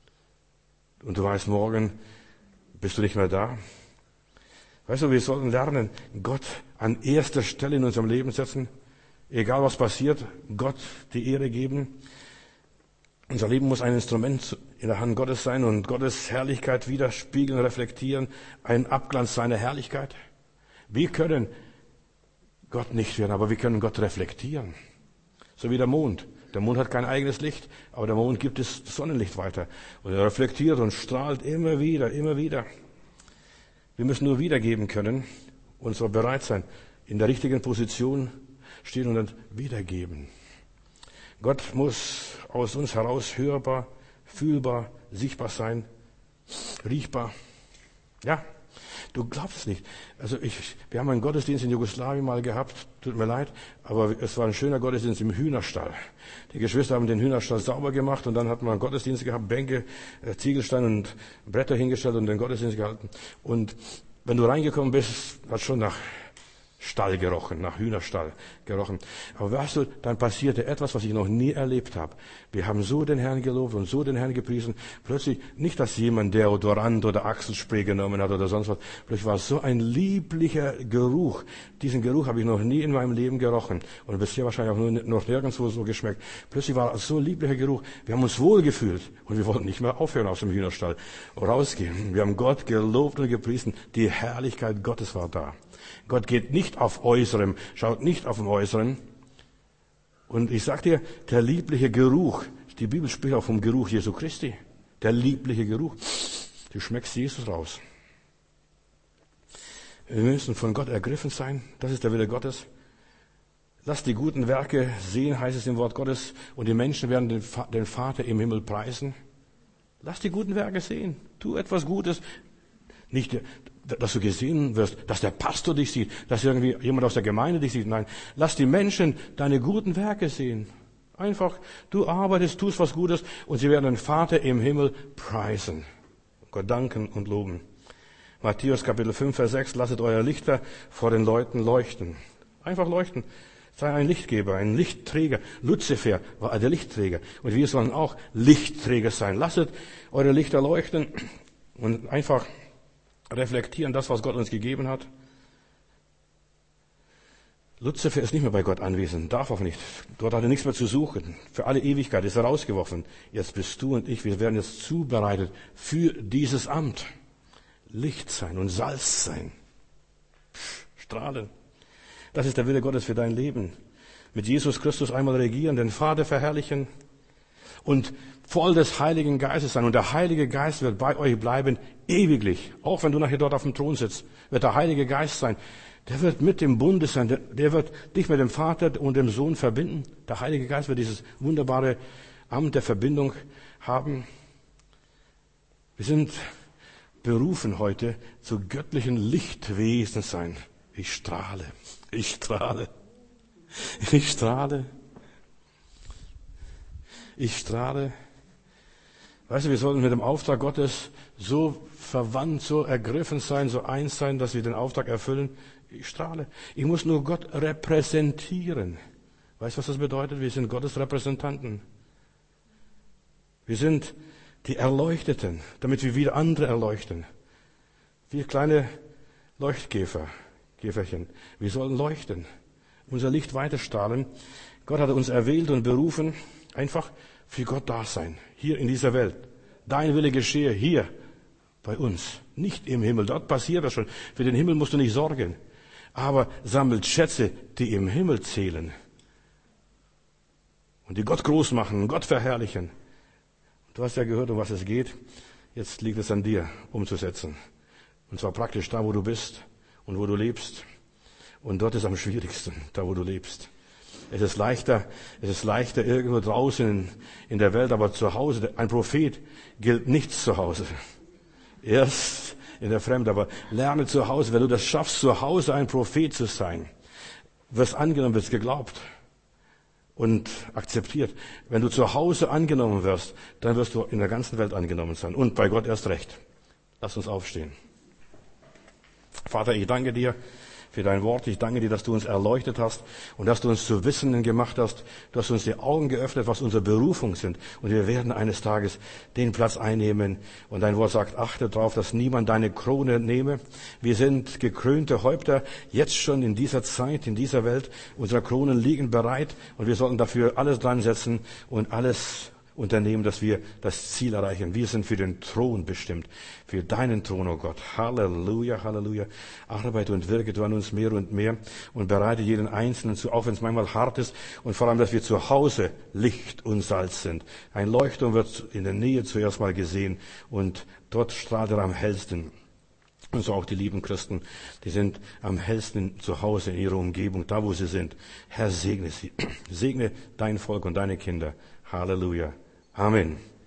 Und du weißt, morgen bist du nicht mehr da. Weißt du, wir sollten lernen, Gott an erster Stelle in unserem Leben setzen. Egal was passiert, Gott die Ehre geben. Unser Leben muss ein Instrument in der Hand Gottes sein und Gottes Herrlichkeit widerspiegeln, reflektieren. Ein Abglanz seiner Herrlichkeit. Wir können Gott nicht werden, aber wir können Gott reflektieren. So wie der Mond. Der Mond hat kein eigenes Licht, aber der Mond gibt das Sonnenlicht weiter. Und er reflektiert und strahlt immer wieder, immer wieder. Wir müssen nur wiedergeben können und so bereit sein, in der richtigen Position stehen und dann wiedergeben. Gott muss aus uns heraus hörbar, fühlbar, sichtbar sein, riechbar. Ja, du glaubst es nicht. Also wir haben einen Gottesdienst in Jugoslawien mal gehabt, tut mir leid, aber es war ein schöner Gottesdienst im Hühnerstall. Die Geschwister haben den Hühnerstall sauber gemacht und dann hat man einen Gottesdienst gehabt, Bänke, Ziegelsteine und Bretter hingestellt und den Gottesdienst gehalten. Und wenn du reingekommen bist, hat schon nach Stall gerochen, nach Hühnerstall gerochen. Aber weißt du, dann passierte etwas, was ich noch nie erlebt habe. Wir haben so den Herrn gelobt und so den Herrn gepriesen. Plötzlich, nicht, dass jemand Deodorant oder Achselspray genommen hat oder sonst was. Plötzlich war es so ein lieblicher Geruch. Diesen Geruch habe ich noch nie in meinem Leben gerochen. Und bisher wahrscheinlich auch noch nirgendwo so geschmeckt. Plötzlich war es so ein lieblicher Geruch. Wir haben uns wohlgefühlt. Und wir wollten nicht mehr aufhören aus dem Hühnerstall. Rausgehen. Wir haben Gott gelobt und gepriesen. Die Herrlichkeit Gottes war da. Gott geht nicht auf Äußerem, schaut nicht auf dem Äußeren. Und ich sag dir, der liebliche Geruch, die Bibel spricht auch vom Geruch Jesu Christi. Der liebliche Geruch, du schmeckst Jesus raus. Wir müssen von Gott ergriffen sein, das ist der Wille Gottes. Lass die guten Werke sehen, heißt es im Wort Gottes, und die Menschen werden den Vater im Himmel preisen. Lass die guten Werke sehen, tu etwas Gutes. Nicht, dass du gesehen wirst, dass der Pastor dich sieht, dass irgendwie jemand aus der Gemeinde dich sieht. Nein, lass die Menschen deine guten Werke sehen. Einfach, du arbeitest, tust was Gutes und sie werden den Vater im Himmel preisen. Gott danken und loben. Matthäus Kapitel 5, Vers 6, lasset euer Lichter vor den Leuten leuchten. Einfach leuchten. Sei ein Lichtgeber, ein Lichtträger. Luzifer war der Lichtträger. Und wir sollen auch Lichtträger sein. Lasset eure Lichter leuchten und einfach reflektieren das, was Gott uns gegeben hat. Luzifer ist nicht mehr bei Gott anwesend, darf auch nicht. Dort hat er nichts mehr zu suchen. Für alle Ewigkeit ist er rausgeworfen. Jetzt bist du und ich, wir werden jetzt zubereitet für dieses Amt. Licht sein und Salz sein. Strahlen. Das ist der Wille Gottes für dein Leben. Mit Jesus Christus einmal regieren, den Vater verherrlichen und voll des Heiligen Geistes sein. Und der Heilige Geist wird bei euch bleiben, ewiglich. Auch wenn du nachher dort auf dem Thron sitzt, wird der Heilige Geist sein. Der wird mit dem Bunde sein. Der wird dich mit dem Vater und dem Sohn verbinden. Der Heilige Geist wird dieses wunderbare Amt der Verbindung haben. Wir sind berufen heute zu göttlichen Lichtwesen sein. Ich strahle. Ich strahle. Ich strahle. Ich strahle. Weißt du, wir sollten mit dem Auftrag Gottes so verwandt, so ergriffen sein, so eins sein, dass wir den Auftrag erfüllen. Ich strahle. Ich muss nur Gott repräsentieren. Weißt du, was das bedeutet? Wir sind Gottes Repräsentanten. Wir sind die Erleuchteten, damit wir wieder andere erleuchten. Wir kleine Käferchen. Wir sollen leuchten. Unser Licht weiterstrahlen. Gott hat uns erwählt und berufen, einfach für Gott da sein. Hier in dieser Welt. Dein Wille geschehe hier bei uns. Nicht im Himmel. Dort passiert das schon. Für den Himmel musst du nicht sorgen. Aber sammelt Schätze, die im Himmel zählen. Und die Gott groß machen, Gott verherrlichen. Du hast ja gehört, um was es geht. Jetzt liegt es an dir, umzusetzen. Und zwar praktisch da, wo du bist und wo du lebst. Und dort ist am schwierigsten, da wo du lebst. Es ist leichter irgendwo draußen in der Welt, aber zu Hause, ein Prophet gilt nicht zu Hause. Erst in der Fremde, aber lerne zu Hause. Wenn du das schaffst, zu Hause ein Prophet zu sein, wirst angenommen, wirst geglaubt und akzeptiert. Wenn du zu Hause angenommen wirst, dann wirst du in der ganzen Welt angenommen sein. Und bei Gott erst recht. Lass uns aufstehen. Vater, ich danke dir für dein Wort. Ich danke dir, dass du uns erleuchtet hast und dass du uns zu Wissenden gemacht hast. Du hast uns die Augen geöffnet, was unsere Berufung sind. Und wir werden eines Tages den Platz einnehmen. Und dein Wort sagt, achte darauf, dass niemand deine Krone nehme. Wir sind gekrönte Häupter, jetzt schon in dieser Zeit, in dieser Welt. Unsere Kronen liegen bereit und wir sollten dafür alles dran setzen und alles unternehmen, dass wir das Ziel erreichen. Wir sind für den Thron bestimmt, für deinen Thron, oh Gott. Halleluja, Halleluja. Arbeite und wirke du an uns mehr und mehr und bereite jeden Einzelnen zu, auch wenn es manchmal hart ist und vor allem, dass wir zu Hause Licht und Salz sind. Ein Leuchtturm wird in der Nähe zuerst mal gesehen und dort strahlt er am hellsten. Und so auch die lieben Christen, die sind am hellsten zu Hause in ihrer Umgebung, da wo sie sind. Herr, segne sie. Segne dein Volk und deine Kinder. Halleluja. Amen.